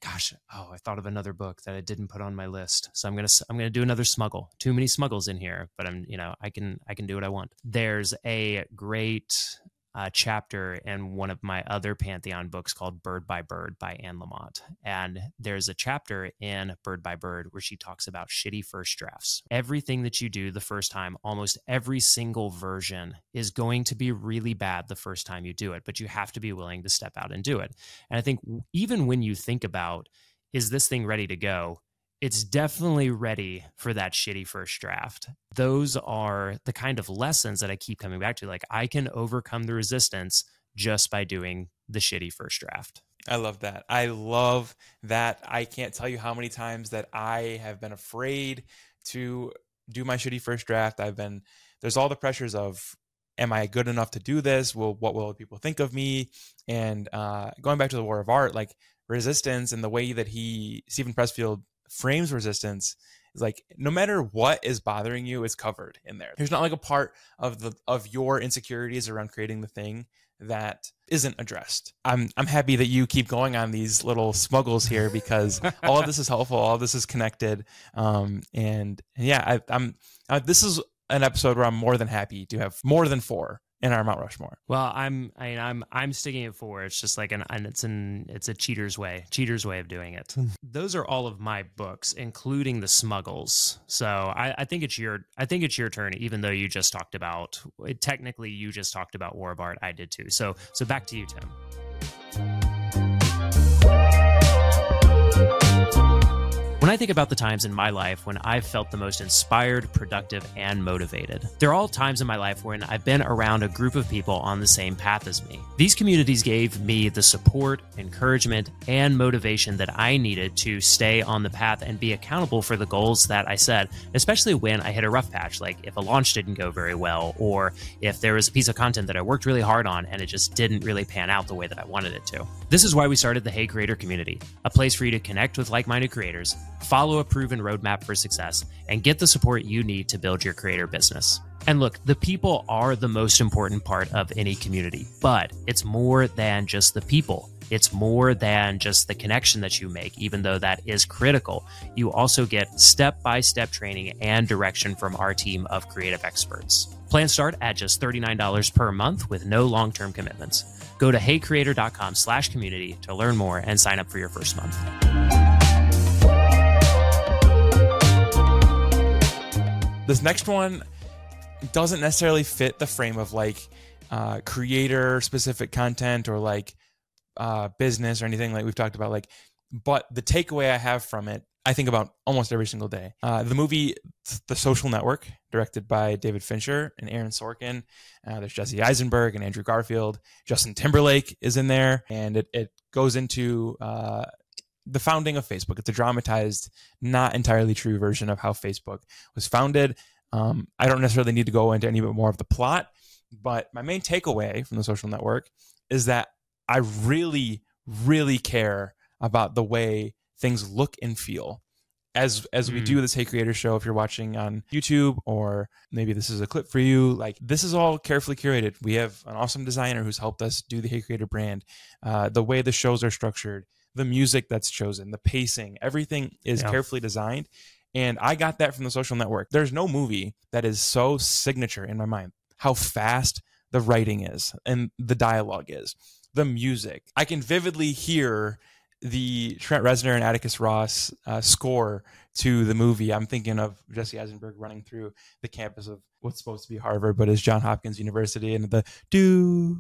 Speaker 1: I thought of another book that I didn't put on my list. So I'm gonna do another smuggle. Too many smuggles in here, but I can do what I want. There's a great chapter in one of my other Pantheon books called Bird by Bird by Anne Lamott. And there's a chapter in Bird by Bird where she talks about shitty first drafts. Everything that you do the first time, almost every single version is going to be really bad the first time you do it, but you have to be willing to step out and do it. And I think even when you think about, is this thing ready to go? It's definitely ready for that shitty first draft. Those are the kind of lessons that I keep coming back to. Like I can overcome the resistance just by doing the shitty first draft.
Speaker 3: I love that. I can't tell you how many times that I have been afraid to do my shitty first draft. There's all the pressures of am I good enough to do this? What will people think of me? And going back to the War of Art, like resistance and the way that Steven Pressfield frames resistance is like, no matter what is bothering you, it's covered in there. There's not like a part of your insecurities around creating the thing that isn't addressed. I'm happy that you keep going on these little smuggles here, because all of this is helpful. All of this is connected. And yeah, this is an episode where I'm more than happy to have more than 4 in our Mount Rushmore.
Speaker 1: Well, I'm sticking at 4. It's just like it's a cheater's way of doing it. Those are all of my books, including the Smuggles. So I think it's your turn, even though you just talked about, technically you just talked about War of Art. I did too. So back to you, Tim. When I think about the times in my life when I've felt the most inspired, productive, and motivated, there are all times in my life when I've been around a group of people on the same path as me. These communities gave me the support, encouragement, and motivation that I needed to stay on the path and be accountable for the goals that I set, especially when I hit a rough patch, like if a launch didn't go very well, or if there was a piece of content that I worked really hard on and it just didn't really pan out the way that I wanted it to. This is why we started the Hey Creator community, a place for you to connect with like-minded creators, follow a proven roadmap for success, and get the support you need to build your creator business. And look, the people are the most important part of any community, but it's more than just the people. It's more than just the connection that you make, even though that is critical. You also get step-by-step training and direction from our team of creative experts. Plans start at just $39 per month with no long-term commitments. Go to heycreator.com/community to learn more and sign up for your first month.
Speaker 3: This next one doesn't necessarily fit the frame of like creator specific content or like business or anything like we've talked about, like, but the takeaway I have from it, I think about almost every single day. The movie The Social Network, directed by David Fincher and Aaron Sorkin. There's Jesse Eisenberg and Andrew Garfield. Justin Timberlake is in there, and it goes into the founding of Facebook. It's a dramatized, not entirely true version of how Facebook was founded. I don't necessarily need to go into any bit more of the plot, but my main takeaway from The Social Network is that I really, really care about the way things look and feel. As we do this Hey Creator show, if you're watching on YouTube, or maybe this is a clip for you, like, this is all carefully curated. We have an awesome designer who's helped us do the Hey Creator brand. The way the shows are structured, the music that's chosen, the pacing, everything is carefully designed. And I got that from The Social Network. There's no movie that is so signature in my mind. How fast the writing is and the dialogue is, the music. I can vividly hear the Trent Reznor and Atticus Ross score to the movie. I'm thinking of Jesse Eisenberg running through the campus of what's supposed to be Harvard, but is Johns Hopkins University, and the do.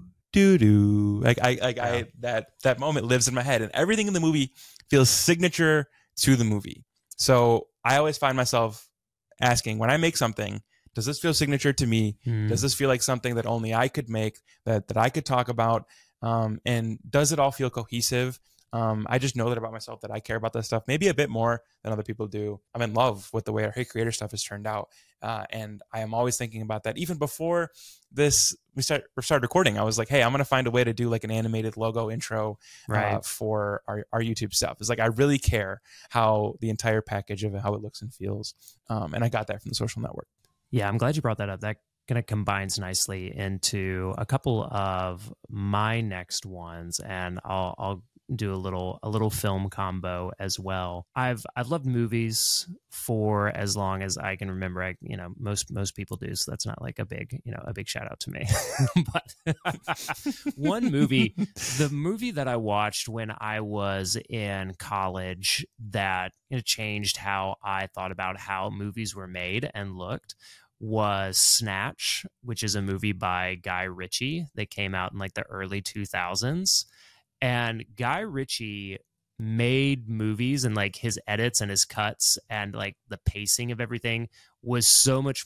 Speaker 3: That moment lives in my head, and everything in the movie feels signature to the movie. So I always find myself asking, when I make something, does this feel signature to me? Does this feel like something that only I could make, that I could talk about? And does it all feel cohesive? I just know that about myself, that I care about this stuff maybe a bit more than other people do. I'm in love with the way our Hey Creator stuff has turned out. And I am always thinking about that. Even before this, we started recording, I was like, hey, I'm going to find a way to do like an animated logo intro for our YouTube stuff. It's like, I really care how the entire package of it, how it looks and feels. And I got that from The Social Network.
Speaker 1: Yeah, I'm glad you brought that up. That kind of combines nicely into a couple of my next ones, and I'll do a little film combo as well. I've loved movies for as long as I can remember. Most people do, so that's not like a big shout out to me. But one movie, the movie that I watched when I was in college that changed how I thought about how movies were made and looked, was Snatch, which is a movie by Guy Ritchie that came out in like the early 2000s. And Guy Ritchie made movies, and like his edits and his cuts and like the pacing of everything was so much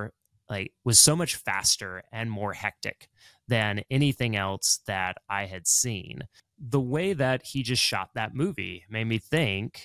Speaker 1: faster and more hectic than anything else that I had seen. The way that he just shot that movie made me think,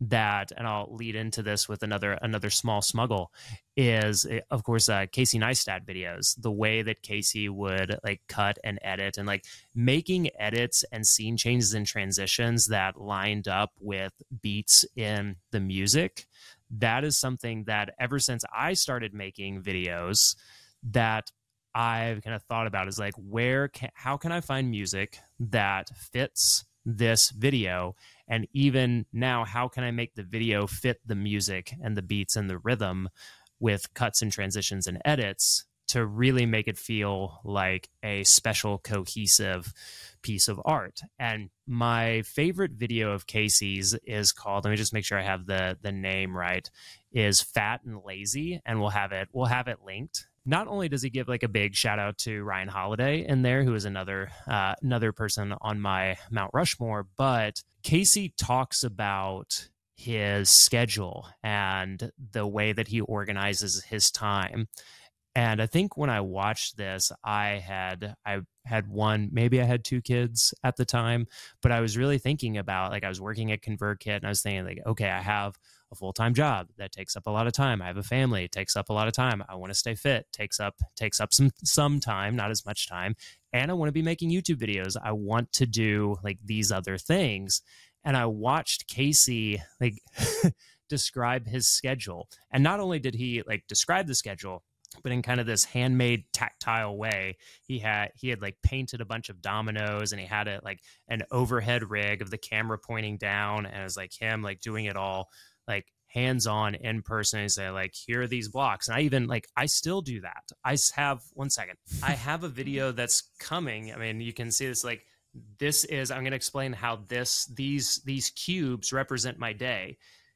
Speaker 1: that, and I'll lead into this with another small smuggle, is of course Casey Neistat videos. The way that Casey would like cut and edit, and like making edits and scene changes and transitions that lined up with beats in the music. That is something that ever since I started making videos that I've kind of thought about, is like, how can I find music that fits this video? And even now, how can I make the video fit the music and the beats and the rhythm with cuts and transitions and edits to really make it feel like a special, cohesive piece of art? And my favorite video of Casey's is called, let me just make sure I have the name right, is Fat and Lazy, and we'll have it linked. Not only does he give like a big shout out to Ryan Holiday in there, who is another person on my Mount Rushmore, but Casey talks about his schedule and the way that he organizes his time. And I think when I watched this, I had one, maybe I had two kids at the time, but I was really thinking about, like, I was working at ConvertKit, and I was thinking like, okay, I have a full-time job that takes up a lot of time. I have a family, it takes up a lot of time. I want to stay fit, takes up some time, not as much time. And I want to be making YouTube videos. I want to do like these other things. And I watched Casey like describe his schedule. And not only did he like describe the schedule, but in kind of this handmade tactile way, he had like painted a bunch of dominoes, and he had it like an overhead rig of the camera pointing down, and it was like him like doing it all like hands-on in person, and say like, here are these blocks. And I even like, I still do that. I have a video that's coming. I mean, you can see this, like, I'm going to explain how these cubes represent my day.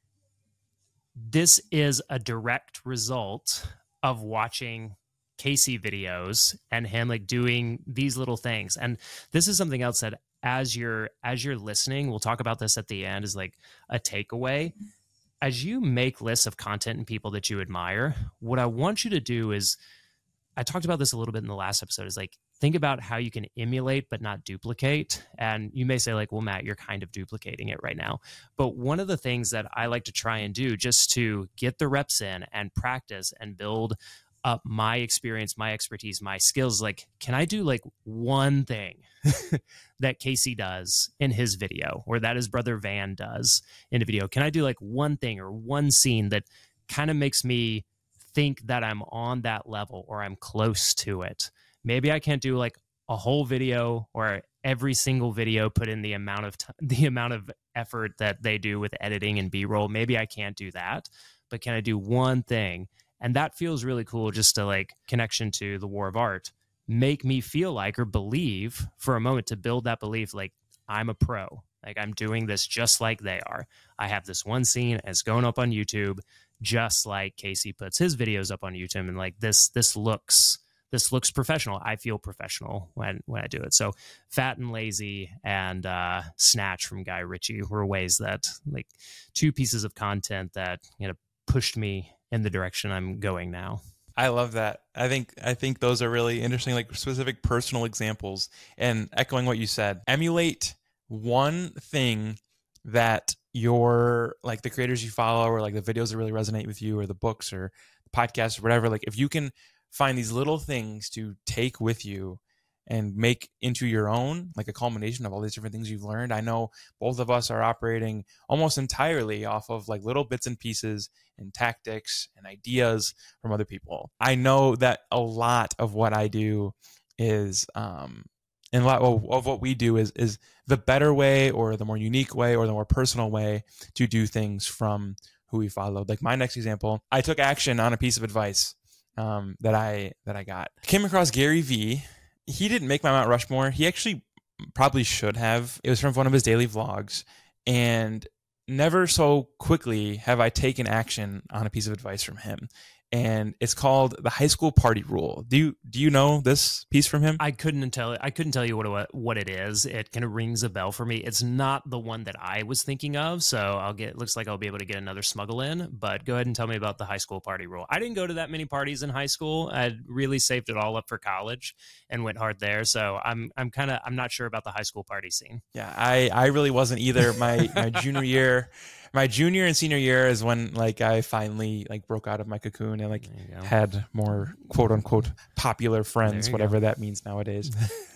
Speaker 1: This is a direct result of watching Casey videos and him like doing these little things. And this is something else that as you're listening, we'll talk about this at the end, is like a takeaway. As you make lists of content and people that you admire, what I want you to do is, I talked about this a little bit in the last episode, is like, think about how you can emulate but not duplicate. And you may say like, well, Matt, you're kind of duplicating it right now. But one of the things that I like to try and do just to get the reps in and practice and build up my experience, my expertise, my skills, like, can I do like one thing that Casey does in his video, or that his brother Van does in a video? Can I do like one thing or one scene that kind of makes me think that I'm on that level or I'm close to it? Maybe I can't do like a whole video or every single video put in the amount of effort that they do with editing and B-roll. Maybe I can't do that, but can I do one thing? And that feels really cool, just to like connection to the War of Art, make me feel like, or believe for a moment, to build that belief, like I'm a pro, like I'm doing this just like they are. I have this one scene, and it's going up on YouTube, just like Casey puts his videos up on YouTube. And like this looks professional. I feel professional when I do it. So Fat and Lazy and Snatch from Guy Ritchie were ways that, like, two pieces of content that, you know, pushed me in the direction I'm going now.
Speaker 3: I love that. I think those are really interesting, like specific personal examples. And echoing what you said, emulate one thing that your, like, the creators you follow, or like the videos that really resonate with you, or the books or podcasts or whatever. Like, if you can find these little things to take with you and make into your own, like a culmination of all these different things you've learned. I know both of us are operating almost entirely off of like little bits and pieces and tactics and ideas from other people. I know that a lot of what I do is, and a lot of what we do is the better way, or the more unique way, or the more personal way to do things from who we followed. Like my next example, I took action on a piece of advice that I got. I came across Gary Vee. He didn't make my Mount Rushmore. He actually probably should have. It was from one of his daily vlogs. And never so quickly have I taken action on a piece of advice from him. and it's called The High School Party Rule. Do you know this piece from him?
Speaker 1: I couldn't tell you what it is. It kind of rings a bell for me. It's not the one that I was thinking of, so looks like I'll be able to get another smuggle in, but go ahead and tell me about the High School Party Rule. I didn't go to that many parties in high school. I really saved it all up for college and went hard there. So I'm not sure about the high school party scene.
Speaker 3: Yeah, I really wasn't either. My junior year, my junior and senior year is when like I finally like broke out of my cocoon and like had more quote unquote popular friends, whatever that means nowadays.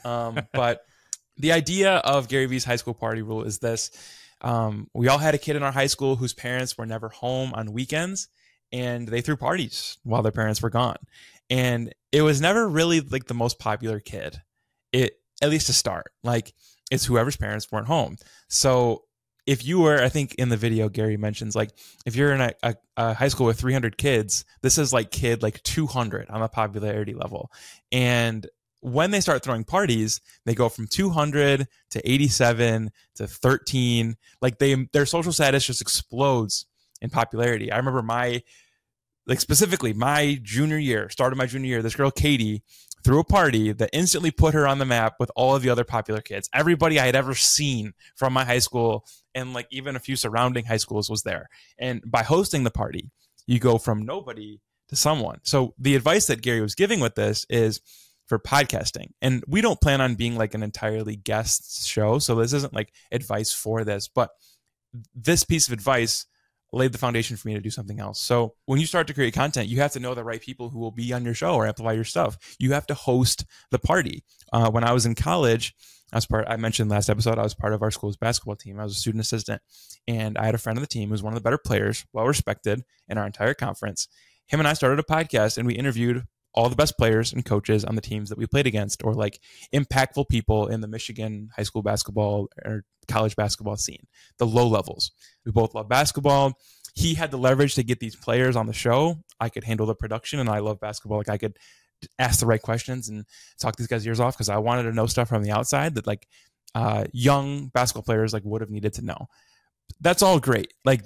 Speaker 3: But the idea of Gary Vee's High School Party Rule is this. We all had a kid in our high school whose parents were never home on weekends, and they threw parties while their parents were gone. And it was never really like the most popular kid, at least to start. Like, it's whoever's parents weren't home. So if you were, I think in the video, Gary mentions, like, if you're in a high school with 300 kids, this is like kid like 200 on the popularity level. And when they start throwing parties, they go from 200 to 87 to 13. Like their social status just explodes in popularity. I remember specifically my junior year, start of my junior year, this girl, Katie, threw a party that instantly put her on the map with all of the other popular kids. Everybody I had ever seen from my high school and like even a few surrounding high schools was there. And by hosting the party, you go from nobody to someone. So the advice that Gary was giving with this is for podcasting. And we don't plan on being like an entirely guest show. So this isn't like advice for this, but this piece of advice laid the foundation for me to do something else. So when you start to create content, you have to know the right people who will be on your show or amplify your stuff. You have to host the party. When I was in college, I mentioned last episode, I was part of our school's basketball team. I was a student assistant, and I had a friend of the team who was one of the better players, well respected in our entire conference. Him and I started a podcast, and we interviewed all the best players and coaches on the teams that we played against, or like impactful people in the Michigan high school basketball or college basketball scene, the low levels. We both love basketball. He had the leverage to get these players on the show. I could handle the production, and I love basketball. Like I could ask the right questions and talk these guys' ears off because I wanted to know stuff from the outside that like young basketball players like would have needed to know. That's all great. Like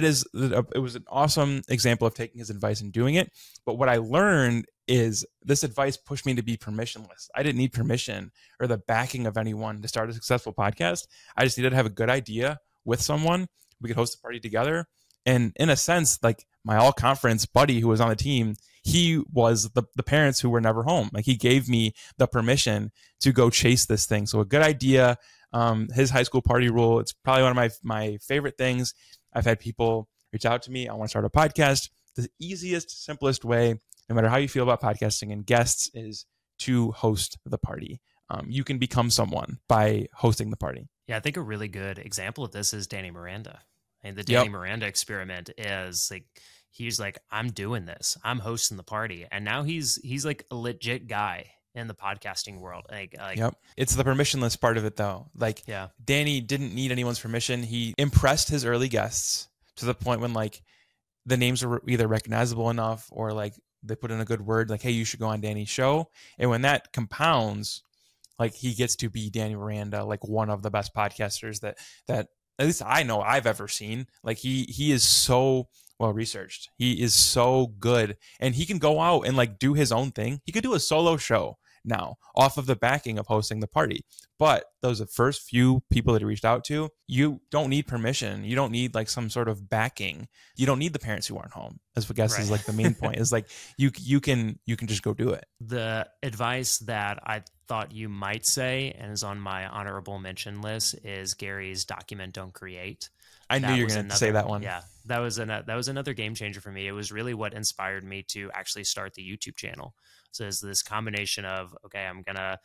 Speaker 3: it was an awesome example of taking his advice and doing it. But what I learned is this advice pushed me to be permissionless. I didn't need permission or the backing of anyone to start a successful podcast. I just needed to have a good idea with someone. We could host a party together. And in a sense, like my all conference buddy who was on the team, he was the parents who were never home. Like he gave me the permission to go chase this thing. So a good idea. His High School Party Rule, it's probably one of my favorite things. I've had people reach out to me. I want to start a podcast. The easiest, simplest way, no matter how you feel about podcasting and guests, is to host the party. You can become someone by hosting the party.
Speaker 1: Yeah, I think a really good example of this is Danny Miranda. And the Danny Miranda experiment is like, he's like, I'm doing this. I'm hosting the party. And now he's like a legit guy in the podcasting world.
Speaker 3: It's the permissionless part of it though. Like Danny didn't need anyone's permission. He impressed his early guests to the point when like the names were either recognizable enough or like they put in a good word, like, hey, you should go on Danny's show. And when that compounds, like he gets to be Danny Miranda, like one of the best podcasters that at least I know I've ever seen. Like he is so well researched. He is so good, and he can go out and like do his own thing. He could do a solo show now off of the backing of hosting the party. But those are the first few people that he reached out to. You don't need permission. You don't need like some sort of backing. You don't need the parents who aren't home. As I guess is like the main point is like you can just go do it.
Speaker 1: The advice that I thought you might say and is on my honorable mention list is Gary's document, don't create.
Speaker 3: I knew you were going to say that one.
Speaker 1: Yeah, that was another game changer for me. It was really what inspired me to actually start the YouTube channel. So it's this combination of, okay, I'm gonna,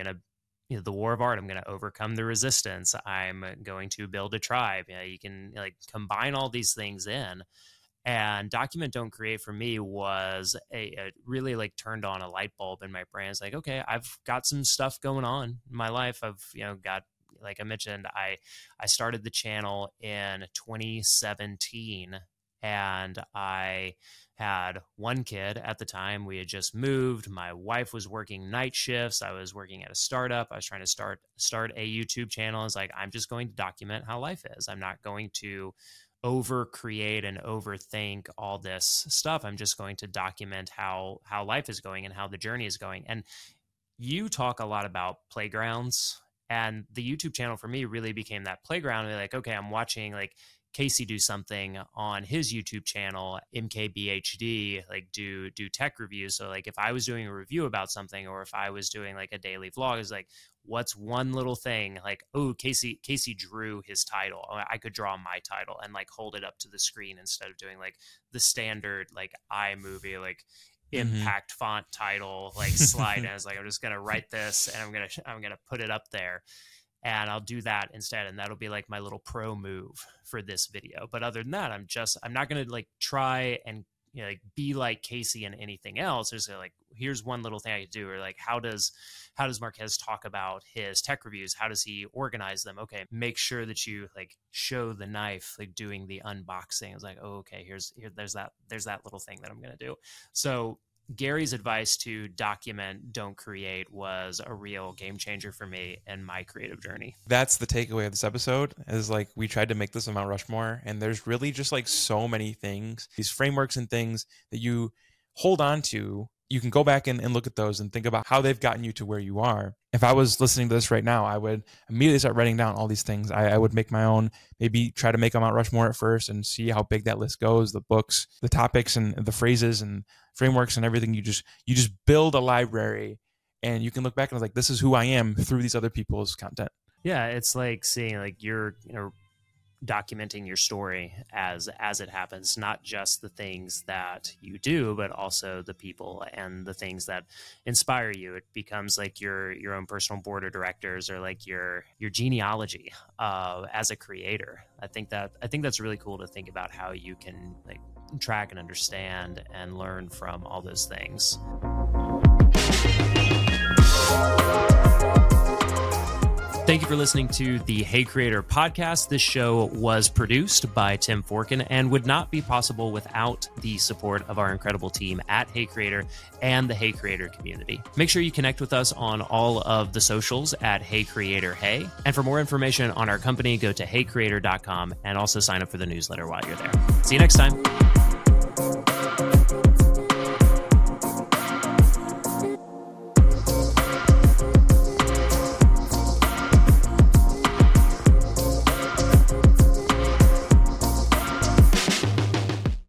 Speaker 1: the war of art. I'm gonna overcome the resistance. I'm going to build a tribe. You can like combine all these things in. And document, don't create for me was a really like turned on a light bulb in my brain. It's like, okay, I've got some stuff going on in my life. I've got, like I mentioned, I started the channel in 2017, and I had one kid at the time. We had just moved. My wife was working night shifts. I was working at a startup. I was trying to start a YouTube channel. It's like, I'm just going to document how life is. I'm not going to over create and overthink all this stuff. I'm just going to document how life is going and how the journey is going. And you talk a lot about playgrounds, and the YouTube channel for me really became that playground. Like, okay, I'm watching like Casey do something on his YouTube channel, MKBHD, like do tech reviews. So like if I was doing a review about something, or if I was doing like a daily vlog, it's like, what's one little thing? Like, oh, Casey drew his title. I could draw my title and like hold it up to the screen instead of doing like the standard like iMovie, like impact font title, like slide. And I was like, I'm just going to write this and I'm going to put it up there. And I'll do that instead. And that'll be like my little pro move for this video. But other than that, I'm not going to like try and, you know, like be like Casey and anything else. There's like, here's one little thing I could do. Or like, how does Marquez talk about his tech reviews? How does he organize them? Okay, make sure that you like show the knife, like doing the unboxing. It's like, oh, okay, there's that little thing that I'm going to do. So Gary's advice to document, don't create was a real game changer for me in my creative journey.
Speaker 3: That's the takeaway of this episode, is like we tried to make this a Mount Rushmore, and there's really just like so many things, these frameworks and things that you hold on to. You can go back and look at those and think about how they've gotten you to where you are. If I was listening to this right now, I would immediately start writing down all these things. I would make my own, maybe try to make a Mount Rushmore at first and see how big that list goes, the books, the topics and the phrases and frameworks and everything. You just build a library, and you can look back and like, this is who I am through these other people's content.
Speaker 1: Yeah, it's like seeing like you're, you know, documenting your story as it happens, not just the things that you do, but also the people and the things that inspire you. It becomes like your own personal board of directors, or like your genealogy as a creator. I think that's really cool to think about how you can like track and understand and learn from all those things. Thank you for listening to the Hey Creator podcast. This show was produced by Tim Forkin and would not be possible without the support of our incredible team at Hey Creator and the Hey Creator community. Make sure you connect with us on all of the socials at Hey Creator Hey. And for more information on our company, go to heycreator.com and also sign up for the newsletter while you're there. See you next time.